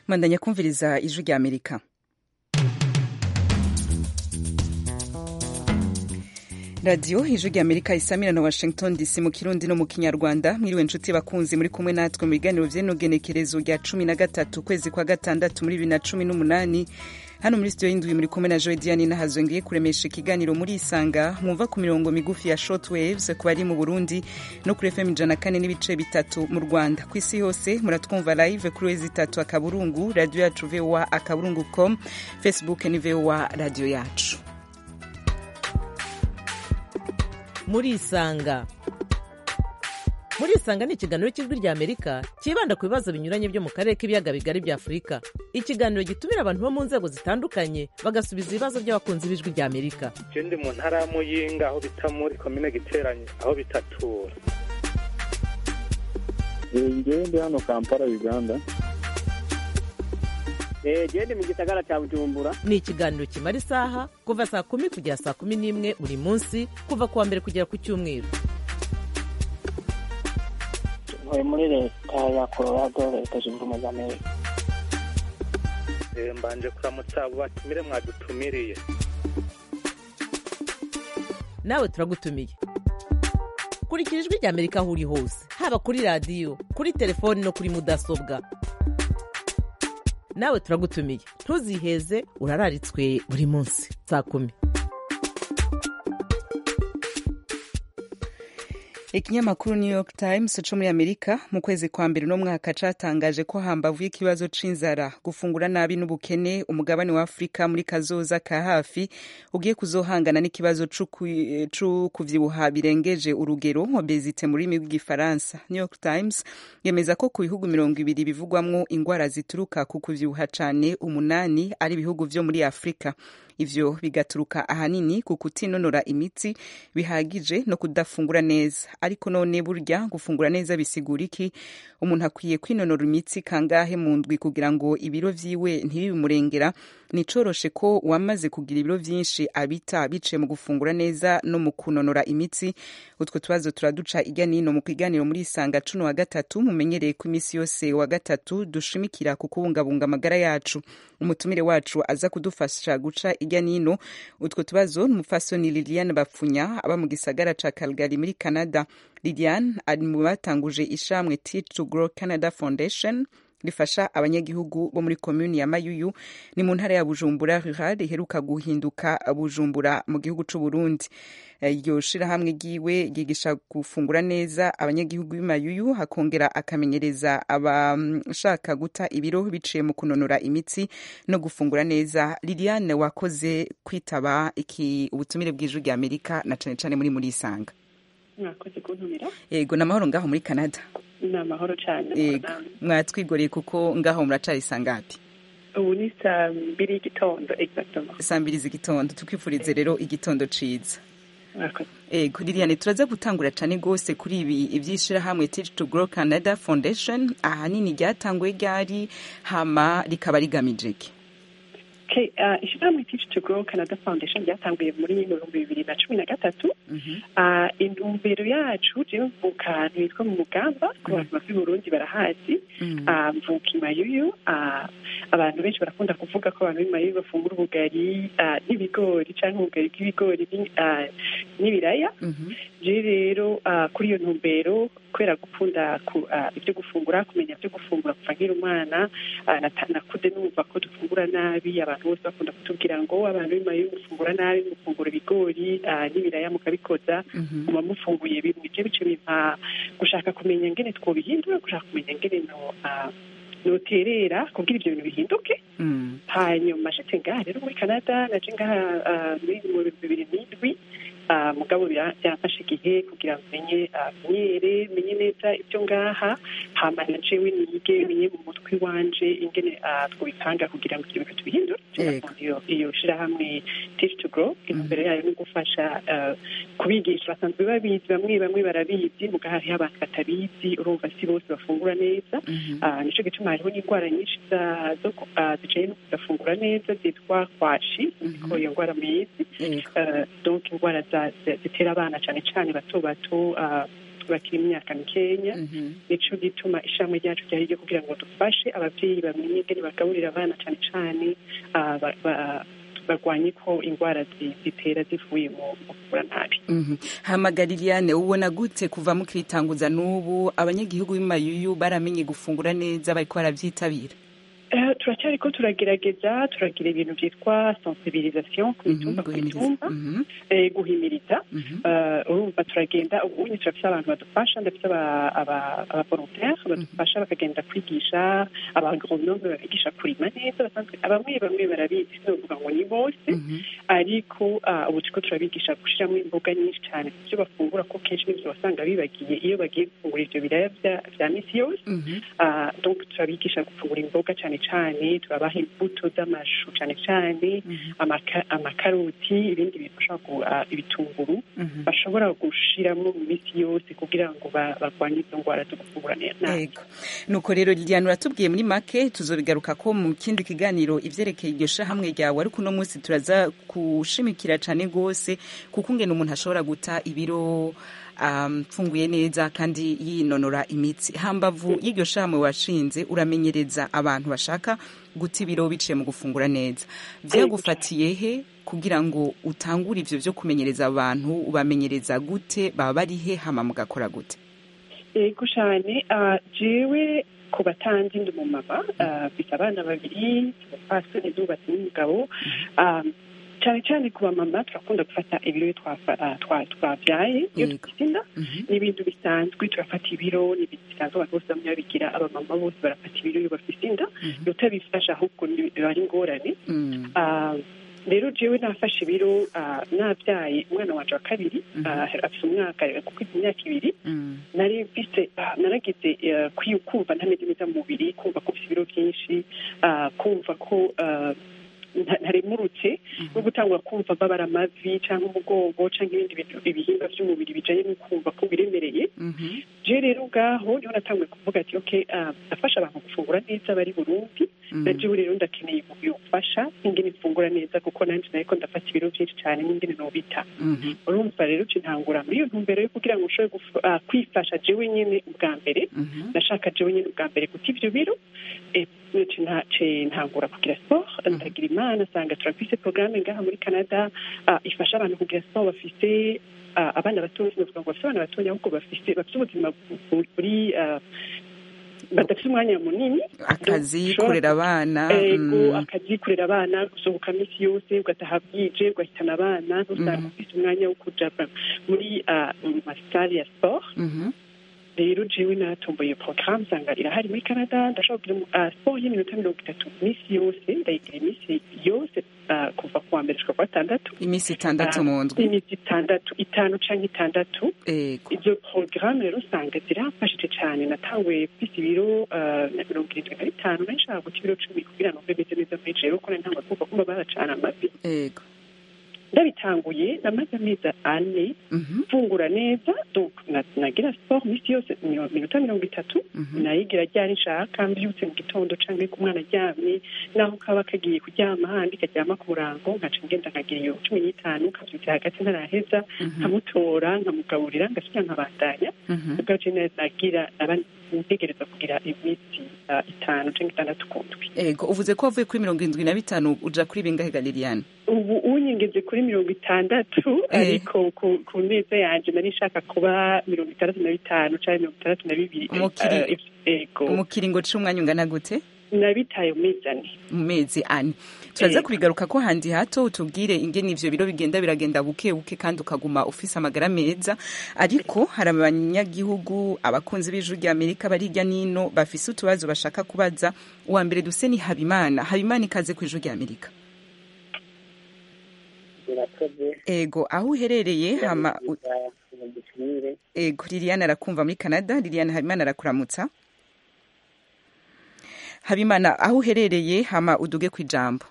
Mandanya kumviriza ijwi rya Amerika. Radio ijwi rya Amerika isamira na Washington DC mu Kirundi no mu Kinyarwanda. Mwiriwe nshuti bakunzi muri kumwe natwe mu biganiro vy'enogenekerezo rya 13 kwezi kwa gatandatu muri 2018. Hano muri studio y'indwi muri kumwe na Joy Diane Nahazwe ngiye kuremesha ikiganiro muri Isanga mwumva ku mirongo migufi ya shortwaves ku bari mu Burundi no kuri FM 104.3 mu Rwanda. Ku isi hose muratwumva live kuri wezi 3 akaburungu radio yacu VOA akaburungu.com, Facebook ni VOA radio yacu. Muri Isanga ni ikiganiro cy'ijwi rya Amerika kibanda ku bibazo binyuranye byo mu karere k'ibiyaga bigari bya Afurika. Ikiganiro gitumira abantu bo mu nzego zitandukanye bagasubiza ibibazo by'abakunzi b'ijwi rya Amerika. Je ndi mu ntara ya Muyinga aho bita muri commune Giteranye aho bitatura. Ngewe ndi hano Kampala Uganda. Ndi mu gisagara cya Bujumbura. Ni ikiganiro kimara isaha kuva saa 10 kugera saa 11 buri munsi kuva kuwa mbere kugera ku cyumweru. Muri leta ya Colorado leta zunze ubumwe za Amerika. Mbanje kuramutsa abo batumire mwadutumiriye. Nawe turagutumiye. Kurikira ijwi rya Amerika aho uri hose, haba kuri radio, kuri telefoni no kuri mudasobwa. Nawe turagutumiye. Ntuziheze urararitswe buri munsi saa 10. Ikinyamakuru New York Times cyo muri Amerika mu kwezi kwa mbere no mwaka catangaje ko hambavu y'ikibazo c'inzara, gufungura nabi n'ubukene, umugabane wa Afrika muri kazoza ka hafi ugiye kuzohangana n'ikibazo c'ukuvyibuha birengeje urugero, obesite muri rurimi rw'igifaransa. New York Times yemeza ko ku bihugu 200 bivugwamwo ingwara zituruka ku kuvyibuha cane 8 ari ibihugu vyo muri Afrika. Ivyo bigaturuka ahanini ku kutinonora imitsi bihagije no kudafungura neza. Ariko none burya gufungura neza bisigura iki? Umuntu akwiye kwinonora imitsi kangahe mu ndwi kugira ngo ibiro vyiwe ntibimurengera? Nicoroshe ko wamaze kugira ibiro vyinshi abita bice mu gufungura neza no mu kunonora imitsi. Utwo tubazo turaduca irya nino mu kiganiro muri Isanga cuno wa gatatu. Mumenyereye ku imisi yose wa gatatu dushimikira ku kubungabunga amagara yacu. Umutumire wacu aza kudufasha guca irya nino utwo tubazo n'umufasoni Liliane Bapfunya aba mu gisagara ca Calgary muri Canada. Liliane ari mu batanguje ishamwe Teach to Grow Canada Foundation rifasha abanyagihugu bo muri commune ya Mayuyu ni mu ntara ya Bujumbura rural iheruka guhinduka Bujumbura mu gihugu c'u Burundi. Iryo shirahamwe giwe gigisha gufungura neza abanyagihugu b'Mayuyu, hakongera akamenyereza abashaka guta ibiro biciye mu kunonora imitsi no gufungura neza. Liliane, wakoze kwitaba ubutumire bw'ijwi rya Amerika na cane muri Isanga. Mwakoze kuntumira. Yego, namahoro ngaho muri Canada. Namahoro cyane. Yego, mwatwigoreye kuko ngaho muracari sangati. Ubu ni saa 2 y'igitondo exactement. Saa 2 z'igitondo, tukwifurize rero igitondo ciza. Mwakoze. Yego, Liliane, turaza gutangura cane gose kuri ibi ivyishira hamwe Teach to Grow Canada Foundation. Ahanini ryatanguye ryari hama rikaba rigamije iki? Ishirahamwe Teach to Grow Canada Foundation ryatanguye muri 2013. Intumbero yacu je mvuka nitwa mu Mugamba ku bantu bafite Burundi barahazi. Mvuka i Mayuyu. Abantu benshi barakunda kuvuga ko abantu b'Imayuyu bafungura ubugari n'ibigori canke ubugari bw'ibigori n'ibiraya. Je rero kuri iyo ntumbero kwera gukunda ibyo gufungura, kumenya ibyo gufungura kuva nkiri umwana, nakuze numva ko dufungura nabi. Abantu bose bakunda kutubwira ngo abantu b'Imayuyu mufungura nabi, mufungura ibigori n'ibiraya mukabikoza, muba mufunguye bimwe. Je bice bimpa gushaka kumenya ngene twobihindura, gushaka kumenya ngene noterera kugira ibyo bintu bihinduke. Hanyuma shitse ngaha rero muri Canada, naje ngaha muri 2007. Mugabo byafashe igihe kugira ngo menye neza ibyo ngaha, hama najewe nige menye mu mutwe wanje ingene twobipanga kugira ngo ibyo bintu tubihindure. Iyo shirahamwe Teach to Grow imbere yayo no gufasha kubigisha. Basanzwe babizi, bamwe barabizi, muga hariho abantu batabizi, urumva si bose bafungura neza. Nico gituma hariho n'indwara nyinshi zicaye no kudafungura neza zitwa kwashi, ko iyo ndwara muyizi. Donc indwara zitera abana cyane bato bakiri imyaka mikenya nico gituma ishami ryacu ryari ryo kugira ngo dufashe abavyeyi bamenye ingene bagaburira abana cane cane barwanye ko indwara zitera zivuye mu gukura nabi. Hamagara Liliane, ubona gute kuva mu kwitanguza n'ubu abanyagihugu b'imayuyu baramenye gufungura neza bariko baravyitabira? Turacyariko turagerageza turagira ibintu byitwa sensibilisation ku mitumba guhimiriza urumva turagenda ubundi turafite abantu badufasha ndetse abavolontaire badufasha bakagenda kwigisha abagronome babigisha kurima neza bamwe barabizi sinovuga ngo ni bose ariko ubu turiko turabigisha gushiramo imboga nyinshi cyane ibyo bafungura ko kenshi n'ibyo basanga bibagiye iyo bagiye gufungura ivyo biraya vya misi yose donc turabigisha gufungura imboga cyane cyane turabaha imbuto z'amashu cyane cyane amakaroti ibindi bifasha ibitunguru bashobora gushiramo mu misi yose kugira ngo barwanye izo ndwara zo gufungura neza. Nuko rero Liliane uratubwiye muri make tuzobigaruka ko mu kindi kiganiro ivyerekeye iryo shahamwe ryawe ariko uno munsi turaza kushimikira cyane gose kuko ngene umuntu ashobora guta ibiro mfunguye neza kandi yinonora imitsi. Hambavu y'iryo shahamwe washinze uramenyereza abantu bashaka guta ibiro biciye mu gufungura neza, vyagufatiye he kugira ngo utangure ivyo vyo kumenyereza abantu? Ubamenyereza gute? baba bari he? hama mugakora gute? Yego cyane jewe ku batanzi ndi mu mama mfite abana babiri bafashe izubatse n'umugabo cyane cyane ku bamama turakunda gufata ibiro twabyaye iyo dufite inda n'ibintu bisanzwe turafata ibiro n'ibintu bisanzwe abantu bose bamwe babigira abamama bose barafata ibiro iyo bafite inda utabifasha ahubwo biba ari ingorane. Rero jewe nafashe ibiro nabyaye umwana wanje wa kabiri afite umwaka kuko imyaka ibiri nari mfise naragize kumva ntameze neza mu mubiri, kumva ko mfite ibiro byinshi, kumva ko ntaremurutse no gutangura kumva babara amavi cyangwa umugongo cyangwa ibindi ibihimba by'umubiri bijanye no kumva ko biremereye. Je rero ubwaho niho natanguye kuvuga ati afasha abantu gufungura neza bari Burundi na jewe rero ndakeneye ubufasha ingene mfungura neza kuko nanje nariko ndafata ibiro byinshi cyane n'ingene nobita. Urumva rero ntangura muri iyo ntumbero yo kugira ngo ushobore kwifasha jewe nyene ubwa mbere nashaka jewe nyene ubwa mbere guta ivyo biro ntangura kugira sport ndagira imana asanga turafise programme ngaha muri Canada ifasha abantu kugira sport bafise abana batoya bavuga ngo bafise abana batoya ahubwo bafise ubuzima buri badafite umwanya munini akazi kurera abana akazi kurera abana gusohoka misi yose ugataha bwije ugahitana abana ntusanga ufite umwanya wo kuja muri masitari ya sport. Rero jewe natomboye programme nsanga irahari muri Canada ndashobora kugira sport y'iminota 30 misi yose ndayigira imisi yose kuva kuwa mbere gushika kuwa gatandatu imisi 6 mu ndwi imisi 6 5 canke 6 izo programme rero usanga zirafashije cyane natanguye kwisi ibiro 75 nashaka guta ibiro 10 kugira ngo mbe neza muri jewe ko ntangwa kuva baracana amavi ndabitanguye namaze amezi 4 mfungura neza donc nagira sport misi yose minota 30 nayigira ryari nshaka mbyutse mu gitondo canke ku mwana aryamye naho kaba kagiye kuryama handi karyama ku murango nkaca ngenda nkagira iyo 15 kavyutse hagati ntaraheza nkamutora nkamugaburira ngasubira nkabandanya ugace nagira ntegereza kugira imisi 5 canke 6 kundwi. Uvuze ko wavuye kuri 75 uja kuri bingahe Liliane? Ubu unyengeze kuri 60 ariko ku neza yanje nari nshaka kuba 65 canke 62. Mu kiringo c'umwanya ungana gute? Nabitaye mu mezi 4. Turaza kubigaruka ko handi hato utubwire ingene ivyo biro biragenda buke kandi ukaguma ufise amagara meza, ariko hari abanyagihugu abakunzi b'ijuru rya Amerika barirya nino bafise utubazo bashaka kubaza. Uwa mbere duse ni Habimana ikaze ku ijuru rya Amerika. Aho uherereye hama Liliane arakumva muri Canada. Liliane, Habimana arakuramutsa. Habimana, aho uherereye hama uduge ku ijambo.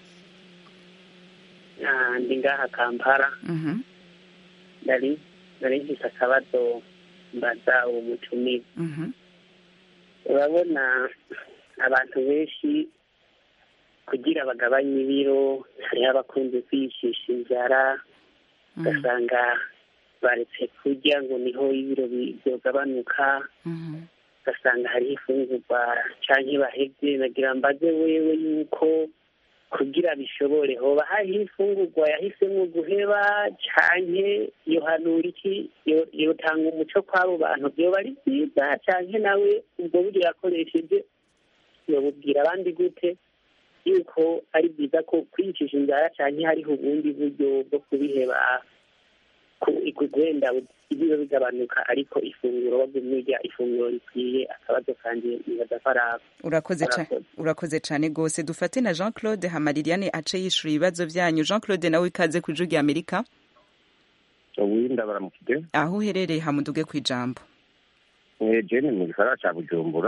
Ndi ngaha Kampala. Ndari mfise akabazo mbaza uwo mutumire. Urabona abantu benshi kugira bagabanye ibiro hariho abakunze kwicisha inzara ugasanga baretse kurya ngo niho ibiro byogabanuka ugasanga hariho ifungurwa canke bahevye nagira mbaze wewe yuko kugira bishobore hoba hariho ifungurwa yahisemwo guheba canke yohanura iki yotanga umuco kw'abo bantu vyoba ari vyiza canke nawe ubwo buryo yakoresheje yobubwira abandi gute yuko ari byiza ko kwiyicisha inzara canke hariho ubundi buryo bwo kubiheba wenda ibiro bigabanuka ariko ifunguro bagumya ifunguro rikwiye akabazo kanje nibadafaraba. Urakoze cyane gose. Dufate na Jean Claude Hamaririane ace yishura ibibazo vyanyu. Jean Claude nawe ikaze ku Ijwi ry'Amerika. Winda baramukije. Aho uherereye hamuduge ku ijambo. Jene mu gisagara ca Bujumbura.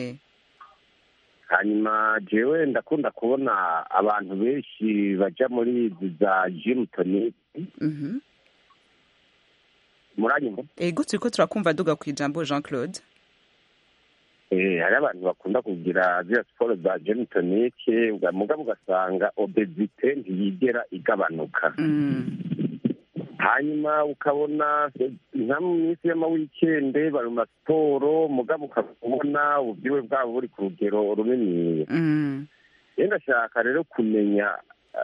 Hanyuma jewe ndakunda kubona abantu benshi baja muri za gym tonic. Muranyumva? Ego turiko turakumva duga ku ijambo Jean Claude. Hari abantu bakunda kugira zya siporo za gym tonic mugabo ugasanga obesite ntiyigera igabanuka. Hanyuma ukabona nka mu minsi y'amawikende bari mu siporo mugabo ukabona ubwiwe bwabo buri ku rugero runini. Ndashaka rero kumenya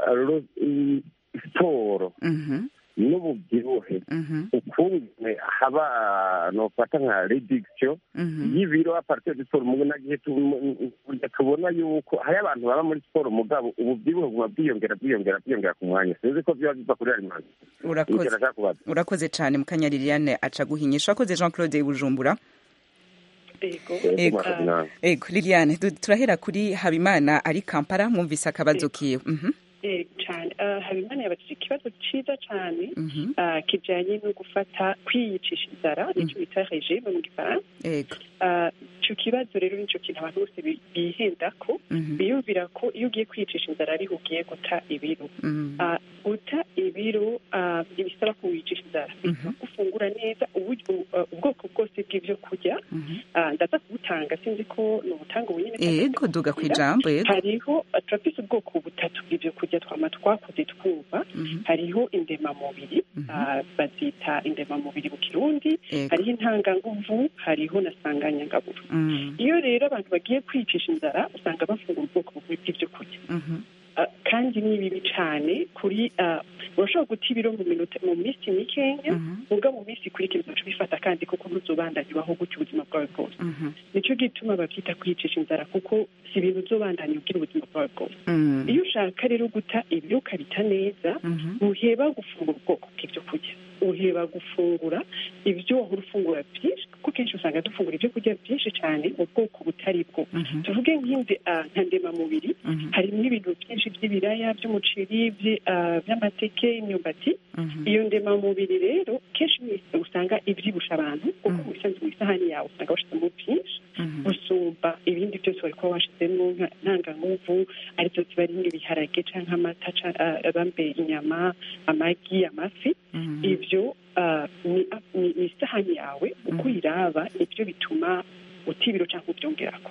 siporo n'ububyibuhe ukuntu haba nofata nka reduction y'ibiro apartir de siporo mu nagihe tubona yuko hari abantu baba muri siporo mugabo ububyibuhe buma bwiyongera ku mwanya sinzi ko byo biva kuri alimenti. Urakoze cyane Mukanya Liliane aca guhinyisha. Akoze Jean Claude Bujumbura. Ego Liliane turahera kuri Habimana ari Kampala mwumvise akabazo kiwe. cyane Habimana yabatije ikibazo cyiza cyane kijyanye no gufata kwiyicisha inzara nicyo bita regime mu gifaransa. icyo kibazo rero nicyo kintu abantu bose bihenda ko biyumvira ko iyo ugiye kwiyicisha inzara ariho ugiye guta ibiro. guta ibiro bisaba ko wiyicisha inzara bisaba gufungura neza ubwoko bwose bw'ibyo kurya. ndaza kubutanga sinzi ko ni ubutanga bunyine. Yego duga ku ijambo. Hariho turafise ubwoko butatu bw'ibyo kurya twakoze twumva. hariho indemamubiri bazita indemamubiri mu kirundi. hariho intanganguvu hariho na sanganyangaburo. iyo rero abantu bagiye kwicisha inzara usanga bafungura ubwoko bw'ibyo kurya. kandi ni bibi cyane kuri urashobora guta ibiro mu minsi mikenya ubwo mu minsi ikurikira uzaca ubifata kandi kuko ntuzobandanye ubaho gutya ubuzima bwawe bwose. nicyo gituma babyita kwicisha inzara kuko si ibintu uzobandanye ugira ubuzima bwawe bwose. iyo ushaka rero guta ibiro ukabita neza uheba gufungura ubwoko bw'ibyo kurya. uheba gufungura ibyo wahora ufungura byinshi kuko kenshi usanga dufungura ibyo kurya byinshi cyane mu bwoko butari bwo. tuvuge nka ndemamubiri harimo ibintu byinshi by'ibiraya by'umuceri by'amateke imyumbati. iyo ndemamubiri rero kenshi usanga ibyibusha abantu kuko mu isahani yawe usanga washyizemo byinshi gusumba ibindi byose wari kuba washyizemo ntanganguvu aribyo ziba ari nk'ibiharage cyangwa amata bambe inyama amagi amafi. ibyo ni isahani yawe uko uyiraba nibyo bituma utibiro cyangwa ubyongerako.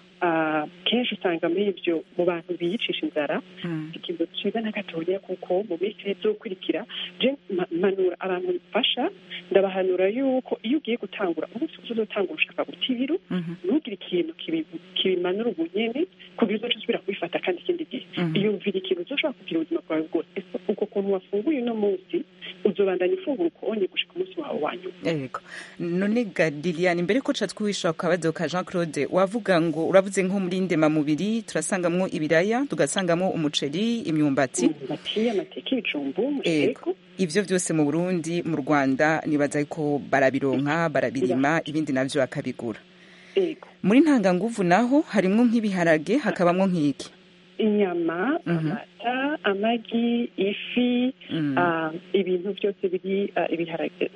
kenshi usanga muri ibyo mu bantu biyicisha inzara ikintu cyiza na gatoya kuko mu minsi izokurikira je manura abantu bafasha ndabahanura yuko iyo ugiye gutangura umunsi uzotangura ushaka guta ibiro ntugire ikintu kibimanura ubunyene kugira uzoca usubira kubifata kandi ikindi gihe. iyumvira ikintu uzoshobora kugira ubuzima bwawe bwose uko kuntu wafunguye uno munsi uzobandanya ufungura ukonye gushika umunsi wawe wa nyuma. none Liliane mbere ko ca twihisha akabazo ka Jean Claude wavuga ngo uravuze nko muri ndemamubiri turasangamwo ibiraya tugasangamwo umuceri imyumbati amateke ibijumbu ivyo byose mu Burundi mu Rwanda nibaza ko barabironka barabirima ibindi navyo bakabigura. muri ntanganguvu naho harimwo nk'ibiharage hakabamwo nk'iki inyama amata amagi ifi ibintu byose biri ibiharage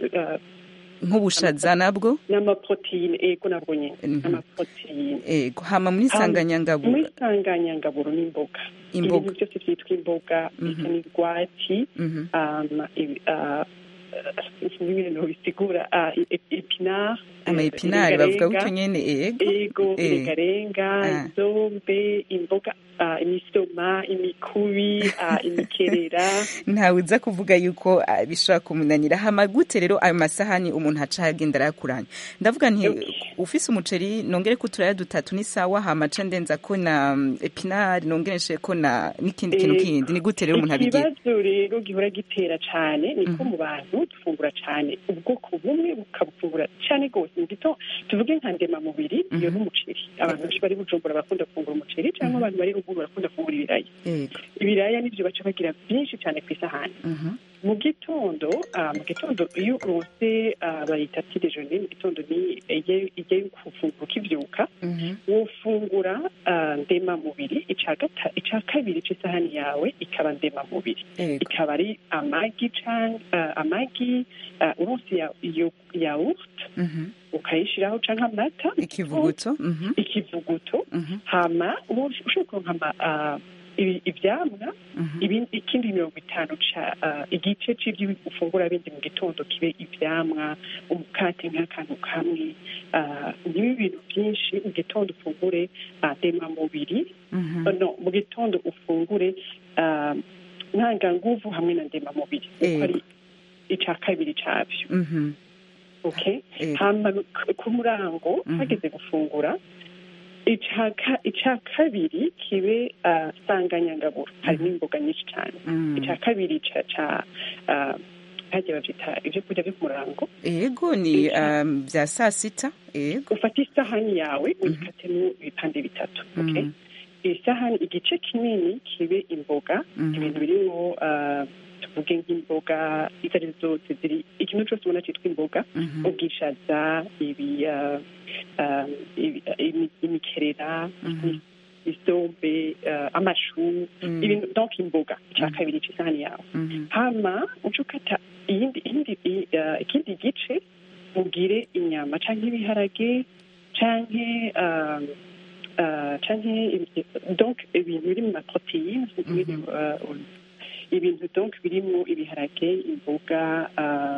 nk'ubushaza nabwo n'amaproteine nabwo nyine amaproteine hama muri sanganyangaburo n'imboga ibintu byose byitwa imboga bisa n'urwatsi ibintu bisigura epinard amaepinari bavuga gutyo nyene ego irengarenga isombe imboga imisoma imikubi imikerera ntawe uza kuvuga yuko bishobora kumunanira hama gute rero ayo masahani umuntu aca agenda arayakuranya ndavuga nti ufise umuceri nongere ko turaya dutatu ni sawa hama ca ndenza ko na epinari nongereshe ko na n'ikindi kintu kindi ni gute rero umuntu abigira ikibazo rero gihora gitera cane niko mu bantu dufungura cane ubwoko bumwe bukabufungura cane gose mu gito tuvuge nka ndema mubiri iyo n'umuceri abantu benshi bari Bujumbura bakunda gufungura umuceri cyangwa abantu bari ruguru barakunda gufungura ibiraya nivyo baca bagira byinshi cyane ku isahani mu gitondo iyo uronse bayita petit déjeuner mu gitondo ni igihe gufungura ukivyuka wofungura ndema mubiri ica kabiri c'isahani yawe ikaba ndema mubiri ikaba ari amagi uronse yaourt ukayishiraho canke amata ikivuguto hama ushobora kuronka ivyamwa ikindi 50 igice c'ivyo ufungura bindi mu gitondo kibe ivyamwa umukate nk'akantu kamwe nibi bintu byinshi mu gitondo ufungure ndema mubiri no mu gitondo ufungure ntanga nguvu hamwe na ndema mubiri ari ica kabiri cavyo okay hama ku murango hageze gufungura ica kabiri kibe sanganyangaburo harimo imboga nyinshi cyane ica kabiri ca hagiye bavyita ivyo kurya vyo ku murango yego ni vya saa sita yego ufata isahani yawe uyikatemo ibipande bitatu okay isahani igice kinini kibe imboga ibintu birimo tuvuge nk'imboga izo ari zose ziri ikintu cyose ubona cyitwa imboga ubwishaza imikerera isombe amashu ibintu donc imboga cya kabiri c'isahani yawe hama uca ukata ikindi gice ugire inyama canke ibiharage canke donc ibintu biri mu maproteine ibintu donc birimo ibiharage imboga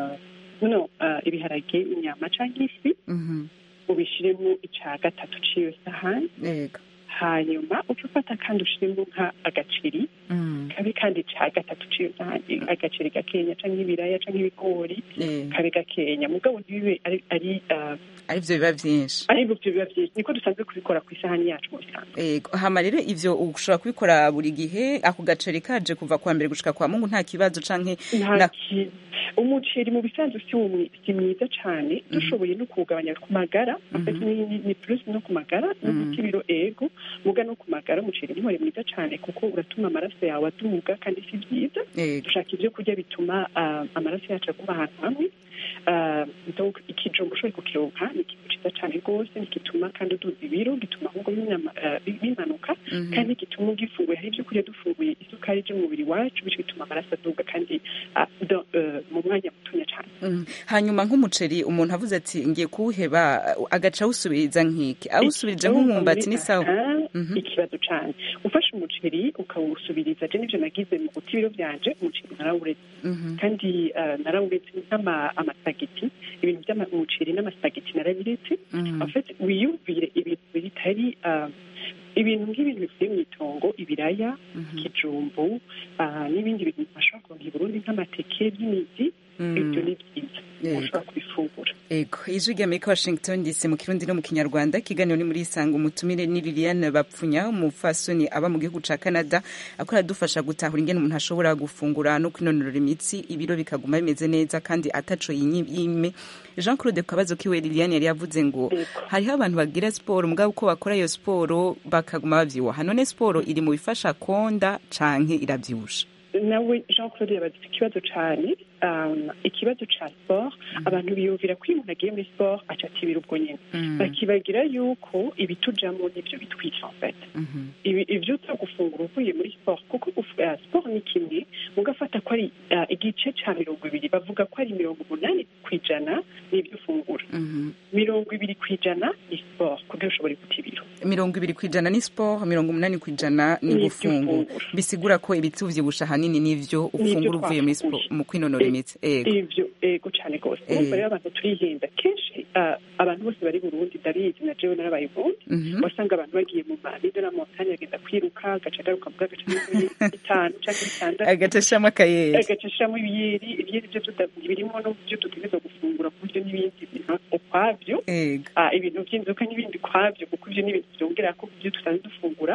ibiharage inyama canke ifi ubishiremo ica gatatu c'iyo sahani hanyuma uca ufata kandi ushiremo nka agaceri kabe kandi ca gatatu c'iyo sahani agaceri gakenya canke ibiraya canke ibigori kabe gakenya mugabo ntibibe arivyo biba vyinshi niko dusanzwe kubikora ku isahani yacu mu bisanzwe hama rero ivyo ushobora kubikora buri gihe ako gaceri kaje kuva kwa mbere gushika kwa mungu nta kibazo canke umuceri mu bisanzwe si mwiza cane dushoboye no kuwugabanya ku magara ni plus no ku magara no ku kibiro ego muga no ku magara umuceri ni mwiza cane kuko uratuma amaraso yawe aduga kandi si vyiza dushaka ivyo kurya bituma amaraso yacu aguma ahantu hamwe donc ikijumba ushoboye kukironka ni ikintu ciza cane rwose gituma kandi uduza ibiro gituma ahubwo bimanuka kandi gituma ugifunguye hari ivyo kurya dufunguye isukari ije mu mubiri wacu bityo bituma amaraso aduga kandi mu mwanya mutonya cane hanyuma nk'umuceri umuntu avuze ati ngiye kuwuheba agaca awusubiriza nk'iki awusubirije nk'umwumbati ni sawa ikibazo cane ufashe umuceri ukawusubiriza je nivyo nagize mu guta ibiro vyanje umuceri narawuretse kandi narawuretse amasagiti ibintu vy'umuceri n'amasagiti narabiretse afite wiyumvire ibintu bitari ibintu nk'ibintu bivuye mw'itongo ibiraya ikijumbu n'ibindi bintu bashobora kuronka i Burundi nk'amateke by'imizi ibyo ni byiza ushobora kubifungura ego ijwi ry'Amerika Washington DC mu kirundi no mu kinyarwanda ikiganiro ni muri Isanga umutumire ni Liliane Bapfunya umufasoni aba mu gihugu ca Canada akora dufasha gutahura ingene umuntu ashobora gufungura no kwinonora imitsi ibiro bikaguma bimeze neza kandi ataco yime Jean Claude Kabazo kiwe Liliane yari yavuze ngo hariho abantu bagira sport mugabo uko bakora iyo sport bakaguma bavyibuha none sport iri mu bifasha konda canke iravyibusha nawe Jean Claude yabaze ikibazo cane ikibazo ca sport abantu biyumvira ko umuntu agiye muri sport aca atibira ubwo nyene bakibagira yuko ibitujamo nivyo bitwica en fait ivyo uza gufungura uvuye muri sport kuko sport ni kimwe mugafata ko ari igice ca 20 bavuga ko ari 80% n'ivyo ufungura 20% ni sport kugira ushobore gutibira 20% ni sport 80% ni gufungura bisigura ko ibituvyibusha hanini nivyo ufungura uvuye muri sport mu kwinonora imitsi ivyo ego cyane gose rero abantu turihenda kenshi abantu bose bari Burundi ndabizi na jewe narabaye Burundi wasanga abantu bagiye mu mamido na montagne agenda kwiruka agaca agaruka mu gace bitanu canke bitandatu agacashamo akayeri agacashamo ibiyeri byo birimo no byo tutegerezwa gufungura ku buryo n'ibindi bintu ukwabyo ibintu by'inzoka n'ibindi kwabyo kuko ibyo n'ibintu byongera ko ibyo tusanzwe dufungura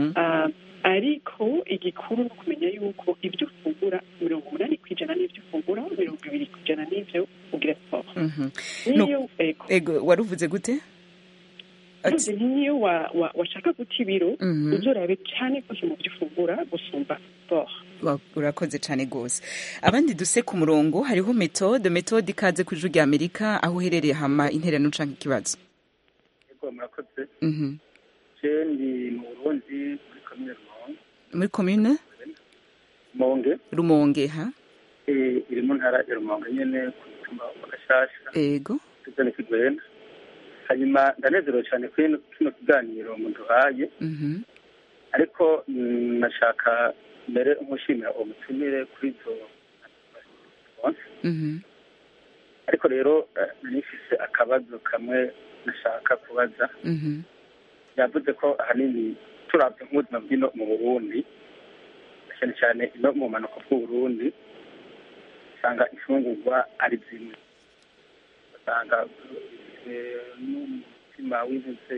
ariko igikuru ni ukumenya yuko ibyo ufungura 80% n'ibyo ufungura 20% n'ibyo ugira siporo ego waruvuze gute niyo washaka guta ibiro uzorabe cyane rwose mu byo ufungura gusumba siporo urakoze cyane rwose abandi duse ku murongo hariho metode ikaze ku ijwi rya Amerika aho uherereye hama intererano canke ikibazo yego murakoze ndi mu Burundi muri commune Rumonge ha iri mu ntara ya Rumonge nyene ku mutumba wa Gashasha ego tuzane kigwena hanyuma ndanezerewe cyane kuri kino kiganiro mu duhaye ariko nashaka mbere nkushimira umutumire kuri izo ariko rero nifise akabazo kamwe nashaka kubaza yavuze ko ahanini turavye nk'ubuzima bw'ino mu Burundi cyane cyane ino mu manuko bw'Uburundi usanga ifungurwa ari zimwe usanga n'umutima w'intuze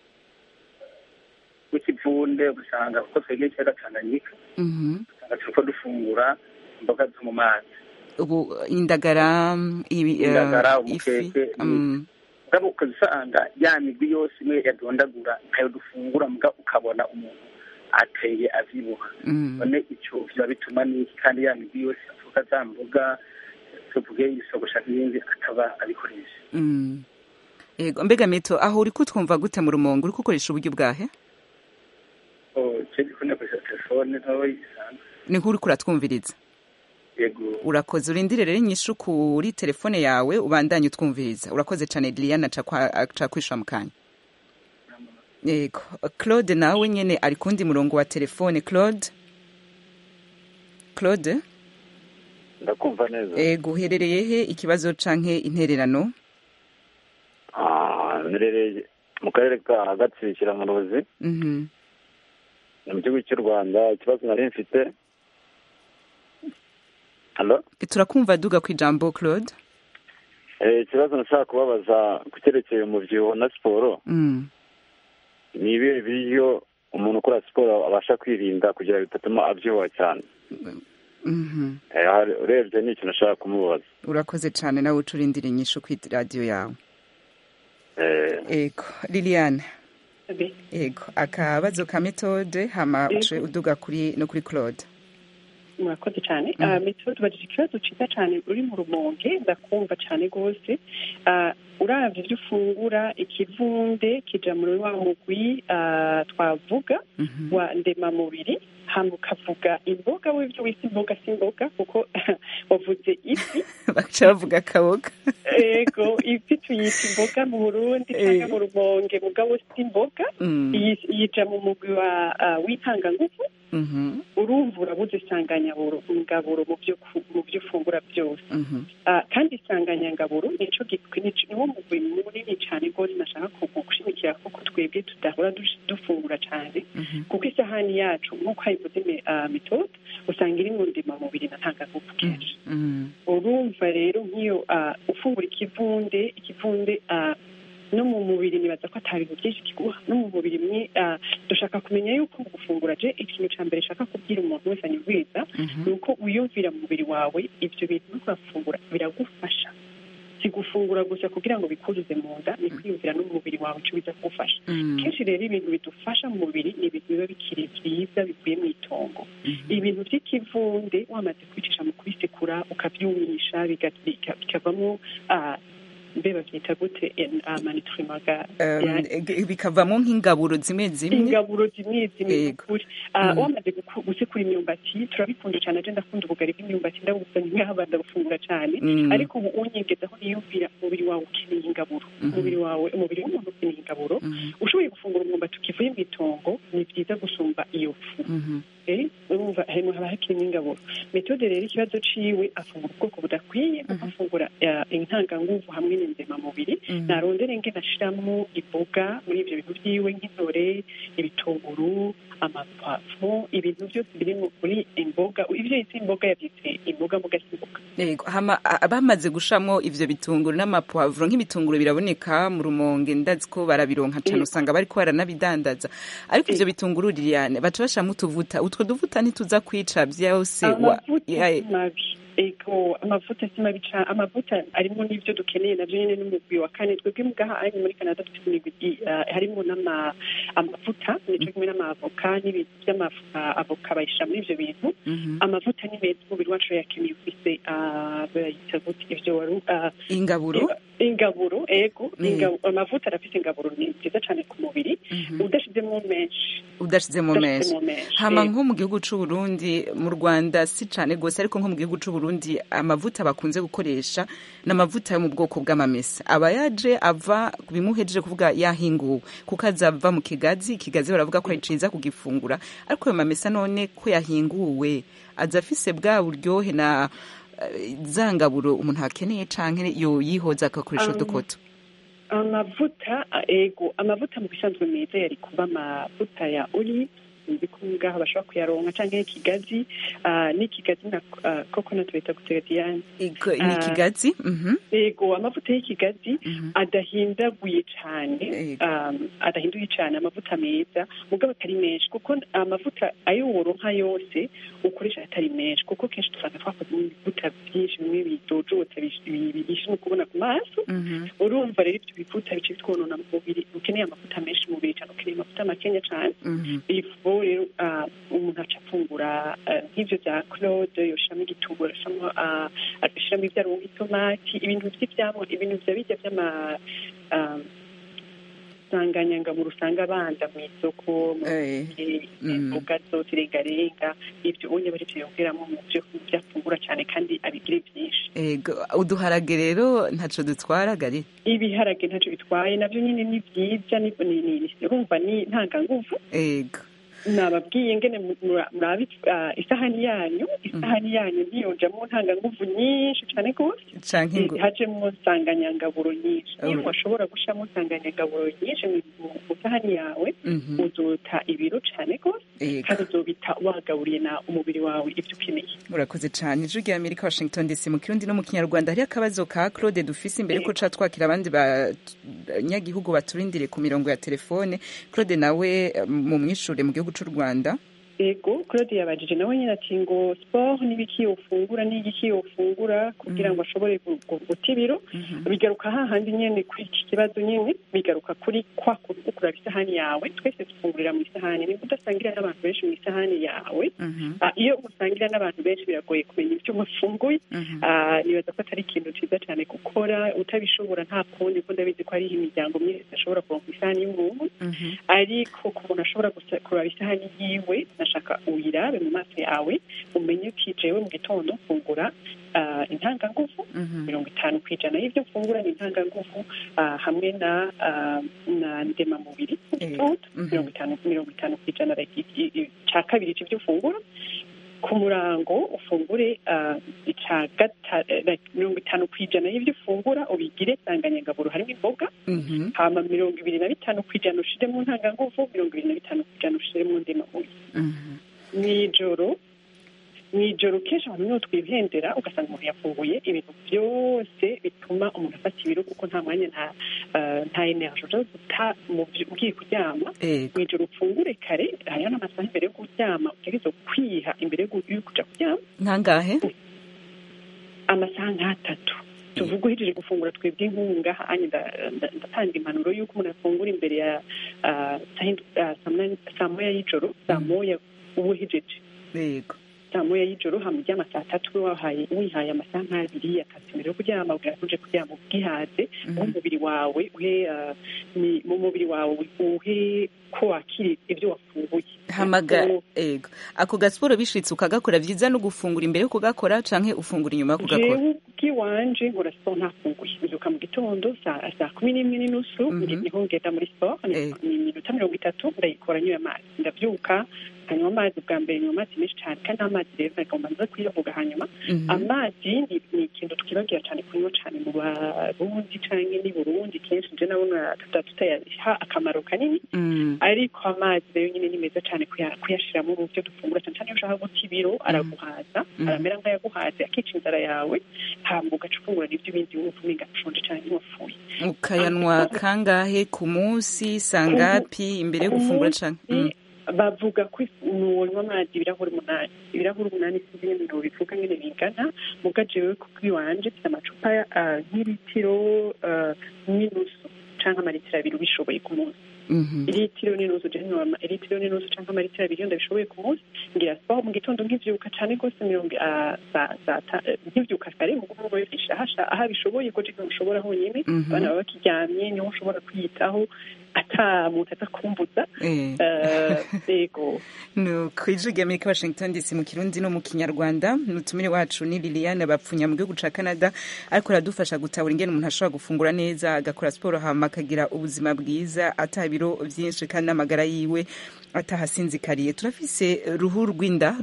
w'ikivunde ugasanga kuko twegeye ikiyaga Tanganyika usanga turiko dufungura imboga zo mu mazi ubu indagara umukeke ngabo ukazisanga ya migwi yose imwe yadondagura ntayo dufungura mbwa ukabona umuntu ateye avyibuha none ico biba bituma n'iki kandi ya migwi yose avuga za mboga tuvuge isogosha n'ibindi akaba abikoresha yego mbega Mito aho uri kutwumva gute mu Rumonge uri gukoresha uburyo bwahe cyo kunekoresha telefone ntoyi isanzwe ni nk'uri kuratwumviriza yego urakoze urindire rero inyishu kuri telefone yawe ubandanye utwumviriza urakoze cyane Liliana aca kwishura mu kanya yego Claude nawe nyene ari kundi murongo wa telefone Claude ndakumva neza yego uherereye he ikibazo canke intererano nirereye mu karere ka Gatsirikira mu Ruzi mu gihugu cy'u Rwanda ikibazo nari mfite turakumva duga ku ijambo Claude ikibazo nashaka kubabaza ku cyerekeye umubyibuho na siporo ni ibihe biryo umuntu ukora siporo abasha kwirinda kugira bitatuma abyibuha cyane urebye ni ikintu nashaka kumubaza urakoze cyane nawe ucurindira inyishu ku radiyo yawe ego Liliane ego akabazo ka metode hama uce uduga kuri Claude murakoze cyane metode bagije ikibazo cyiza cyane uri mu Rumonge ndakumva cyane rwose uravye ibyo ufungura ikivunde kija muri wa mugwi twavuga wa ndemamubiri hama ukavuga imboga w'ibyo wise imboga si imboga kuko wavuze ifi baca bavuga akaboga ego ifi tuyita imboga mu Burundi cyangwa mu Rumonge mugabo si imboga yija mu mugwi w'intangangufu urumva urabuze isanganyaburo ngaburo mu byo ufungura byose kandi isanganyangaburo niwo mugwi munini cyane rwose nashaka gushimikira kuko twebwe tudahora dufungura cyane kuko isahani yacu nk'uko hayivuze metode usanga iri mu ndemamubiri na ntangangufu kenshi urumva rero nk'iyo ufungura ikivunde no mu mubiri nibaza ko atari ibintu byinshi kiguha no mu mubiri mwe dushaka kumenya yuko gufungura je ikintu cya mbere shaka kubwira umuntu wese anyibwiza ni uko wiyumvira mu mubiri wawe ibyo bintu no kurafungura biragufasha si gufungura gusa kugira ngo bikuzuze mu nda ni kwiyumvira no mu mubiri wawe icyo biza kugufasha kenshi rero ibintu bidufasha mu mubiri ni ibintu biba bikiri byiza bivuye mu itongo ibintu by'ikivunde wamaze kwicisha mu kubisekura ukabyumisha bikavamo mbe babyita gute manitrimaga bikavamo nk'ingaburo zimwe kuri wamaze gusekura imyumbati turabikunda cyane agenda akunda ubugari bw'imyumbati ndabusa nk'aho ndabufungura cyane ariko ubu unyengezaho niyumvira umubiri wawe ukeneye ingaburo umubiri w'umuntu ukeneye ingaburo ushoboye gufungura umwumbati ukivuye mu itongo ni byiza gusumba iyo fu urumva haba kirimo ingaburo. Metode rero ikibazo ciwe afungura ubwoko budakwiye kuko afungura intanganguvu hamwe n'indemamubiri. Narondere ngene ashiramwo imboga muri ivyo bintu vyiwe nk'intore, ibitunguru, amapavuro, ibintu byose biri muri imboga. Ivyo yita imboga yavyise imboga mboga simboga. Yego, bamaze gushamwo ivyo bitunguru n'amapavuro, nk'ibitunguru biraboneka mu Rumonge ndazi ko barabironka cyane, usanga bariko baranabidandaza. Ariko ivyo bitunguru Liliane baca bashamo utuvuta, utwo duvuta ntituza kwica vyose ego amavuta simabica. Amavuta arimo n'ivyo dukeneye navyo nyene n'umugwi wa kane. Twebwe mugaha ari muri Canada dufite imigwi harimo amavuta nico kimwe n'amavoka n'ibintu vy'amavoka bayishira muri ivyo bintu. Amavuta ni meza umubiri wacu yakeneye ufise ivyo waru ingaburo ego amavuta arafise ingaburo ni nziza cane ku mubiri udashizemo menshi. Hama nko mu gihugu c'u Burundi, mu Rwanda si cane gose, ariko nko mu gihugu c'u Burundi amavuta bakunze gukoresha n'amavuta yo mu bwoko bw'amamesa. Aba yaje ava bimuhejeje kuvuga yahinguwe kuko azava mu kigazi baravuga ko ari ciza kugifungura, ariko ayo mamesa none ko yahinguwe aza afise bwa buryohe na zangaburo umuntu akeneye canke yo yihoza akakoresha udukoto. Amavuta amavuta mu bisanzwe meza yari kuba amavuta ya olive, nzi ko ngaho bashobora kuyaronka canke ikigazi n'ikigazi na coconut bita gutegadiane n'ikigazi. Yego, amavuta y'ikigazi adahinduye cane amavuta meza mugabo atari menshi, kuko amavuta ayo woronka yose ukoresha atari menshi, kuko kenshi dusanga twakoze ibivuta byinshi bimwe bidojota birisha no kubona ku maso. Urumva rero ibyo bivuta bice bitwonona mu mubiri. Ukeneye amavuta menshi mu mubiri cyane, ukeneye amavuta makenya cane. Rero umuntu aca afungura nk'ivyo vya Claude, yoshiramo igitunguru, ashiramo ivyo aronka, itomati, ibintu vy'ivyamwa, ibintu vya birya vy'ama sanganyangaburo usanga banda mw'isoko imboga zose irengarenga, ivyo onye bari vyongeramo mu vyo vyafungura cane kandi abigire vyinshi. Uduharage rero ntaco dutwara gari? Ibiharage ntaco bitwaye, navyo nyene ni vyiza, urumva ni ntanganguvu. Nababwiye ngene murabi isahani yanyu ntiyojamwo ntanganguvu nyinshi cane gose canke hajemwo nsanganyangaburo nyinshi. Iyo washobora gushiramo nsanganyangaburo nyinshi mu sahani yawe uzota ibiro cane gose kandi uzobita wagaburiye na umubiri wawe ivyo ukeneye. Urakoze cane. Ijwi rya Amerika, Washington DC, mu Kirundi no mu Kinyarwanda. Hari akabazo ka Claude dufise imbere ko ca twakira abandi banyagihugu baturindire ku mirongo ya telefone. Claude nawe mu mwishure mu gihugu c'u Rwanda. Ego, Claude yabajije nawe nyine ati ngo sport n'ibiki yofungura n'igiki yofungura kugira ngo ashobore guta ibiro. Bigaruka hahandi nyene kuri iki kibazo nyene, bigaruka kuri kwa kuraba isahani yawe. Twese dufungurira mu isahani, ni udasangira n'abantu benshi mu isahani yawe. Iyo usangira n'abantu benshi biragoye kumenya ivyo mufunguye. Nibaza ko atari ikintu ciza cane gukora, utabishobora nta kundi, kuko ndabizi ko hari imiryango myinshi idashobora kuronka isahani y'umuntu. Ariko ku muntu ashobora kuraba isahani yiwe, nashaka uyirabe mu maso yawe umenye uti jewe mu gitondo mfungura intanganguvu 50% y'ivyo mfungura ni intanganguvu hamwe na ndemamubiri 50% ca kabiri c'ivyo ufungura. Ku murango ufungure 50% y'ivyo ufungura ubigire nsanganyangaburo harimo imboga, hama 25% ushire mu ntanganguvu, 25% ushire mu ndemamubiri. Mw'ijoro kenshi abantu niho twihendera ugasanga umuntu yafunguye ibintu byose bituma umuntu afata ibiro, kuko nta mwanya nta energie uta ugiye kuryama. Mw'ijoro ufungure kare, hariho n'amasaha imbere yo kuryama utegerezwa kwiha imbere yo kuja kuryama. Nkangahe? Amasaha nk'atatu. Tuvuga uhejeje gufungura twebwe inkunga hanye ndatanga impanuro y'uko umuntu afungura imbere ya saa moya y'ijoro, saa moya uba uhejeje. Yego. Saa moya y'ijoro hamuryama saa tatu wihaye amasaha nk'abiri akazi imbere yo kuryama, ubwira uje kuryama ubwihaze mu mubiri wawe uhe ko wakiri ibyo wafunguye. Ego. Ako gasiporo bishitse ukagakora vyiza no gufungura imbere yo kugakora canke ufungura inyuma yo kugakora? Jewe ubwiwanje nkora siporo ntafunguye. Mbyuka mu gitondo saa 11:30 niho ngenda muri siporo, ni iminota 30 ndayikora nyuye amazi. Ndavyuka hanyuma amazi bwa mbere nyuma amazi menshi cyane kandi amazi rero nagomba nza kuyavuga hanyuma amazi ni ikintu twibagira cyane kunywa cyane mu Barundi canke ni Burundi kenshi nje nabona tutayaha akamaro kanini ariko amazi rero nyine ni meza cyane kuyashiramo mu byo dufungura cyane cyane iyo ushaka guta ibiro araguhaza aramera nk'ayaguhaze akica inzara yawe hamba ugaca ufungura n'ibyo bindi wumva umenga ushonje cyane ntiwafuye. Ukayanwa kangahe ku munsi sangapi imbere yo gufungura canke bavuga ko unywa amazi ibirahuri 8 sinzi n'ibintu bivuga nyine bingana muga jewe kuko iwanje mfite amacupa nk'ilitiro n'inusu canke amaritiro 2 bishoboye ku munsi. Ilitiro n'inusu canke amaritiro 2 ndabishoboye ku munsi ngira siporo mu gitondo nkivyuka cane gose nkivyuka kare mu gumo yifisha aha bishoboye ko cyo ushobora honyine abana baba bakiryamye niho ushobora kwiyitaho ata muntu atakumbuza yego no kwijige Amerika Washington DC mu Kirundi no mu Kinyarwanda nutumire wacu ni Liliane bapfunya mu gihugu ca Canada ariko radufasha gutahura ingene umuntu ashobora gufungura neza agakora sport hama akagira ubuzima bwiza atabiro byinshi kandi amagara yiwe atahasinzikariye. Turafise ruhu rwinda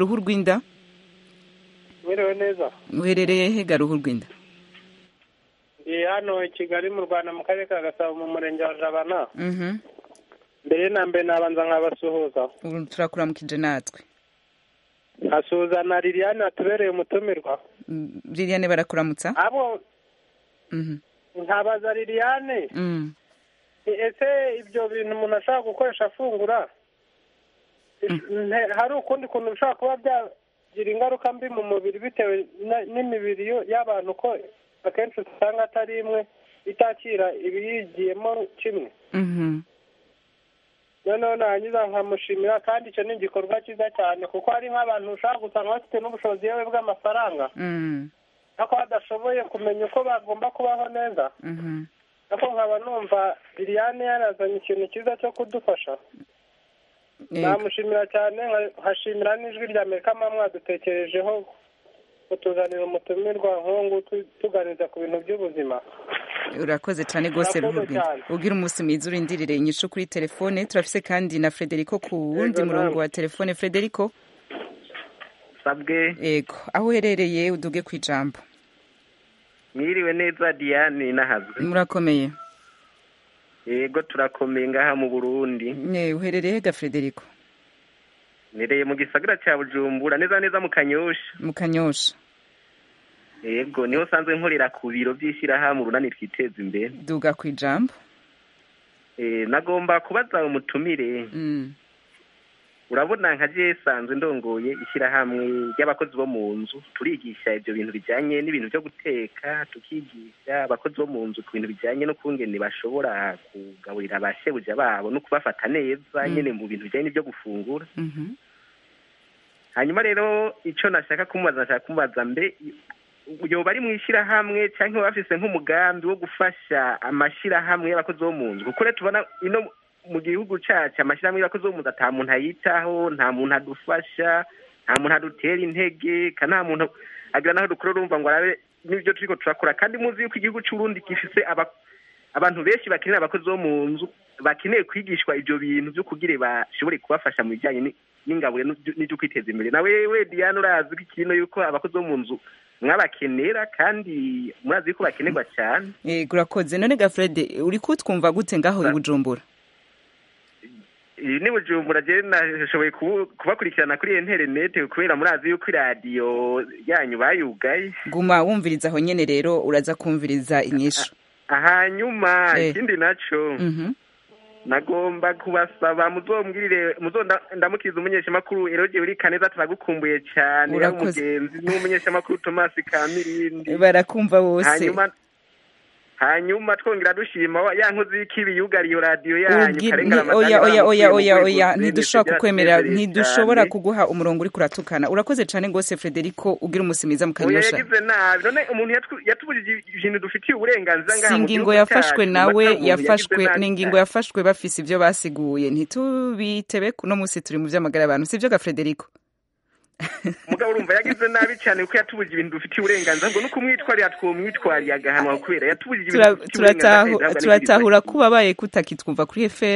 Mwiriwe neza. Uherereye hega ruhu rwinda? Ndi hano i Kigali mu Rwanda mu karere ka Gasabo mu murenge wa Jabana. Mbere na mbere nabanza nkabasuhuza. Turakuramukije natwe. Asuhuza na Liliane atubereye umutumirwa. Liliane barakuramutsa? Abo ntabaza Liliane. Ese ibyo bintu umuntu ashaka gukoresha afungura hari ukundi kuntu ushaka kuba byagira ingaruka mbi mu mubiri bitewe n'imibiri y'abantu ko akenshi usanga atari imwe itakira ibiyigiyemo kimwe. noneho nangiza nkamushimira kandi icyo ni igikorwa cyiza cyane kuko hari nk'abantu ushaka gusanga bafite n'ubushobozi yewe bw'amafaranga ariko badashoboye kumenya uko bagomba kubaho neza ariko nkaba numva Liliane yarazanye ikintu cyiza cyo kudufasha. Namushimira cyane nkashimira n'ijwi rya Amerika mwadutekerejeho kutuzanira umutumirwa nk'ubu tuganiriza ku bintu by'ubuzima. Urakoze cyane rwose ugira umunsi mwiza urindirire inyishu kuri telefone. Turafise kandi na Frederico ku wundi murongo wa telefone. Frederico sabwe. Yego aho uherereye uduge ku ijambo. Mwiriwe neza Diane nahazwe. Murakomeye? Yego turakomeye ngaha mu Burundi. Uherereye hega Frederico? Nereye mu gisagara cya Bujumbura neza mu Kanyosha. Mu Kanyosha. Yego niho sanzwe nkorera ku biro by'ishyirahamwe urunani twiteza imbere. Duga ku ijambo. Nagomba kubaza umutumire. Urabona nka je sanzwe ndongoye ishyirahamwe ry'abakozi bo mu nzu turigisha ibyo bintu bijyanye n'ibintu byo guteka tukigisha abakozi bo mu nzu ku bintu bijyanye no kungene bashobora kugaburira abashebuja babo no kubafata neza nyene mu bintu bijyanye n'ibyo gufungura. Hanyuma rero icyo nashaka kumubaza mbe yoba ari mu ishyirahamwe cyangwa bafise nk'umugambi wo gufasha amashyirahamwe y'abakozi bo mu nzu kuko tubona ino mu gihugu cyacu amashyirahamwe y'abakozi bo mu nzu ata muntu ayitaho nta muntu adufasha nta muntu adutera intege kandi nta muntu agira naho dukora urumva ngo arabe n'ibyo turiko turakora kandi muzi yuko igihugu cy'Uburundi gifise abantu benshi bakeneye abakozi bo mu nzu bakeneye kwigishwa ibyo bintu byo kugira bashobore kubafasha mu bijyanye n'ingabure n'ibyo kwiteza imbere. Nawe Diane urazi ikintu yuko abakozi bo mu nzu mwabakenera kandi murazi yuko bakenerwa cyane. Yego urakoze. None ga Fred uri kutwumva gute ngaho i Bujumbura? Ni Bujumbura je nashoboye kubakurikirana kuri internet kubera murazi yuko radio yanyu bayugaye. Guma wumviriza aho nyene rero uraza kumviriza inyishu. Hanyuma ikindi naco nagomba kubasaba ndamukiriza umunyeshamakuru Eroge uri Kaneza turagukumbuye cyane umugenzi n'umunyeshamakuru Thomas Kamirindi barakumva bose. Hanyuma twongera dushima ya nkozi y'ikibi yugariye radio yanyu karengana oya ntidushobora kukwemera ntidushobora kuguha umurongo uri kuratukana. Urakoze cyane gose Frederico ugira umusimiza mu Kanyosha. Yagize nabi none umuntu yatubujije ibintu dufitiye uburenganzira ngaha mu gihugu yafashwe nawe yafashwe n'ingingo yafashwe bafise ibyo basiguye ntitubitebe kuno munsi turi mu by'amagara abantu sivyo ga Frederico. Mugabo urumva yagize nabi cyane kuko yatubujije ibintu dufitiye uburenganzira ngo nuko umwitwari yatwumwitwari agahanwa kubera yatubujije ibintu turatahura kubabaye kutakitwumva kuri FM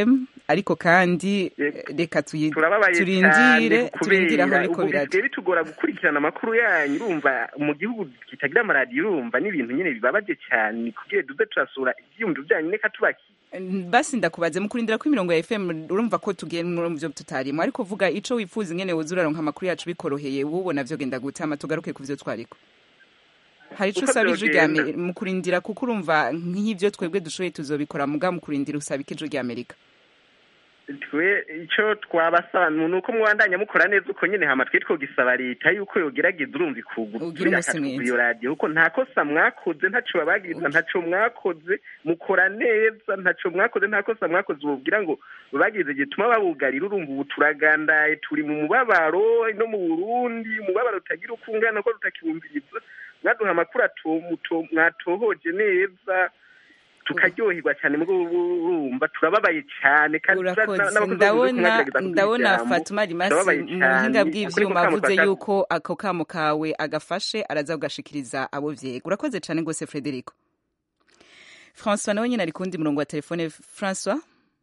ariko kandi reka turindire aho ariko biraje bitugora gukurikirana amakuru yanyu urumva mu gihugu kitagira amaradiyo urumva n'ibintu nyine bibabaje cyane kugira duze turasura ibyiyumviro byanyu reka tubaki basi ndakubaze mu kurindira ko imirongo ya FM urumva ko tugiye mu byo tutarimo ariko vuga ico wifuza ingene wuzuraronka amakuru yacu bikoroheye ubona vyo genda gutama tugaruke ku vyo twariko hari ico usabije ryame mu kurindira kuko urumva nk'ivyo twebwe dushoboye tuzobikora muga mu kurindira usabike ijo ry'Amerika twe icyo twabasaba ni uko mwandanya mukora neza uko nyine hama twe twogisaba leta yuko yogerageza urumva ikugurira iyo radiyo kuko nta kosa mwakoze ntaco babagiriza ntaco mwakoze mukora neza ntaco mwakoze nta kosa mwakoze ububwira ngo babagirize gituma babugarira urumva ubu turagandaye turi mu mubabaro no mu Burundi umubabaro utagira uko ungana ko rutakibumviriza mwaduha amakuru mwatohoje neza tukaryoherwa cyane mu urumva turababaye cyane kandi ndabona Fatuma Rimasi mu buhinga bw'ivyuma avuze yuko ako kamo kawe agafashe araza kugashikiriza abo vyega urakoze cyane gose Frederico François nawe nyine ari kundi murongo wa telefone François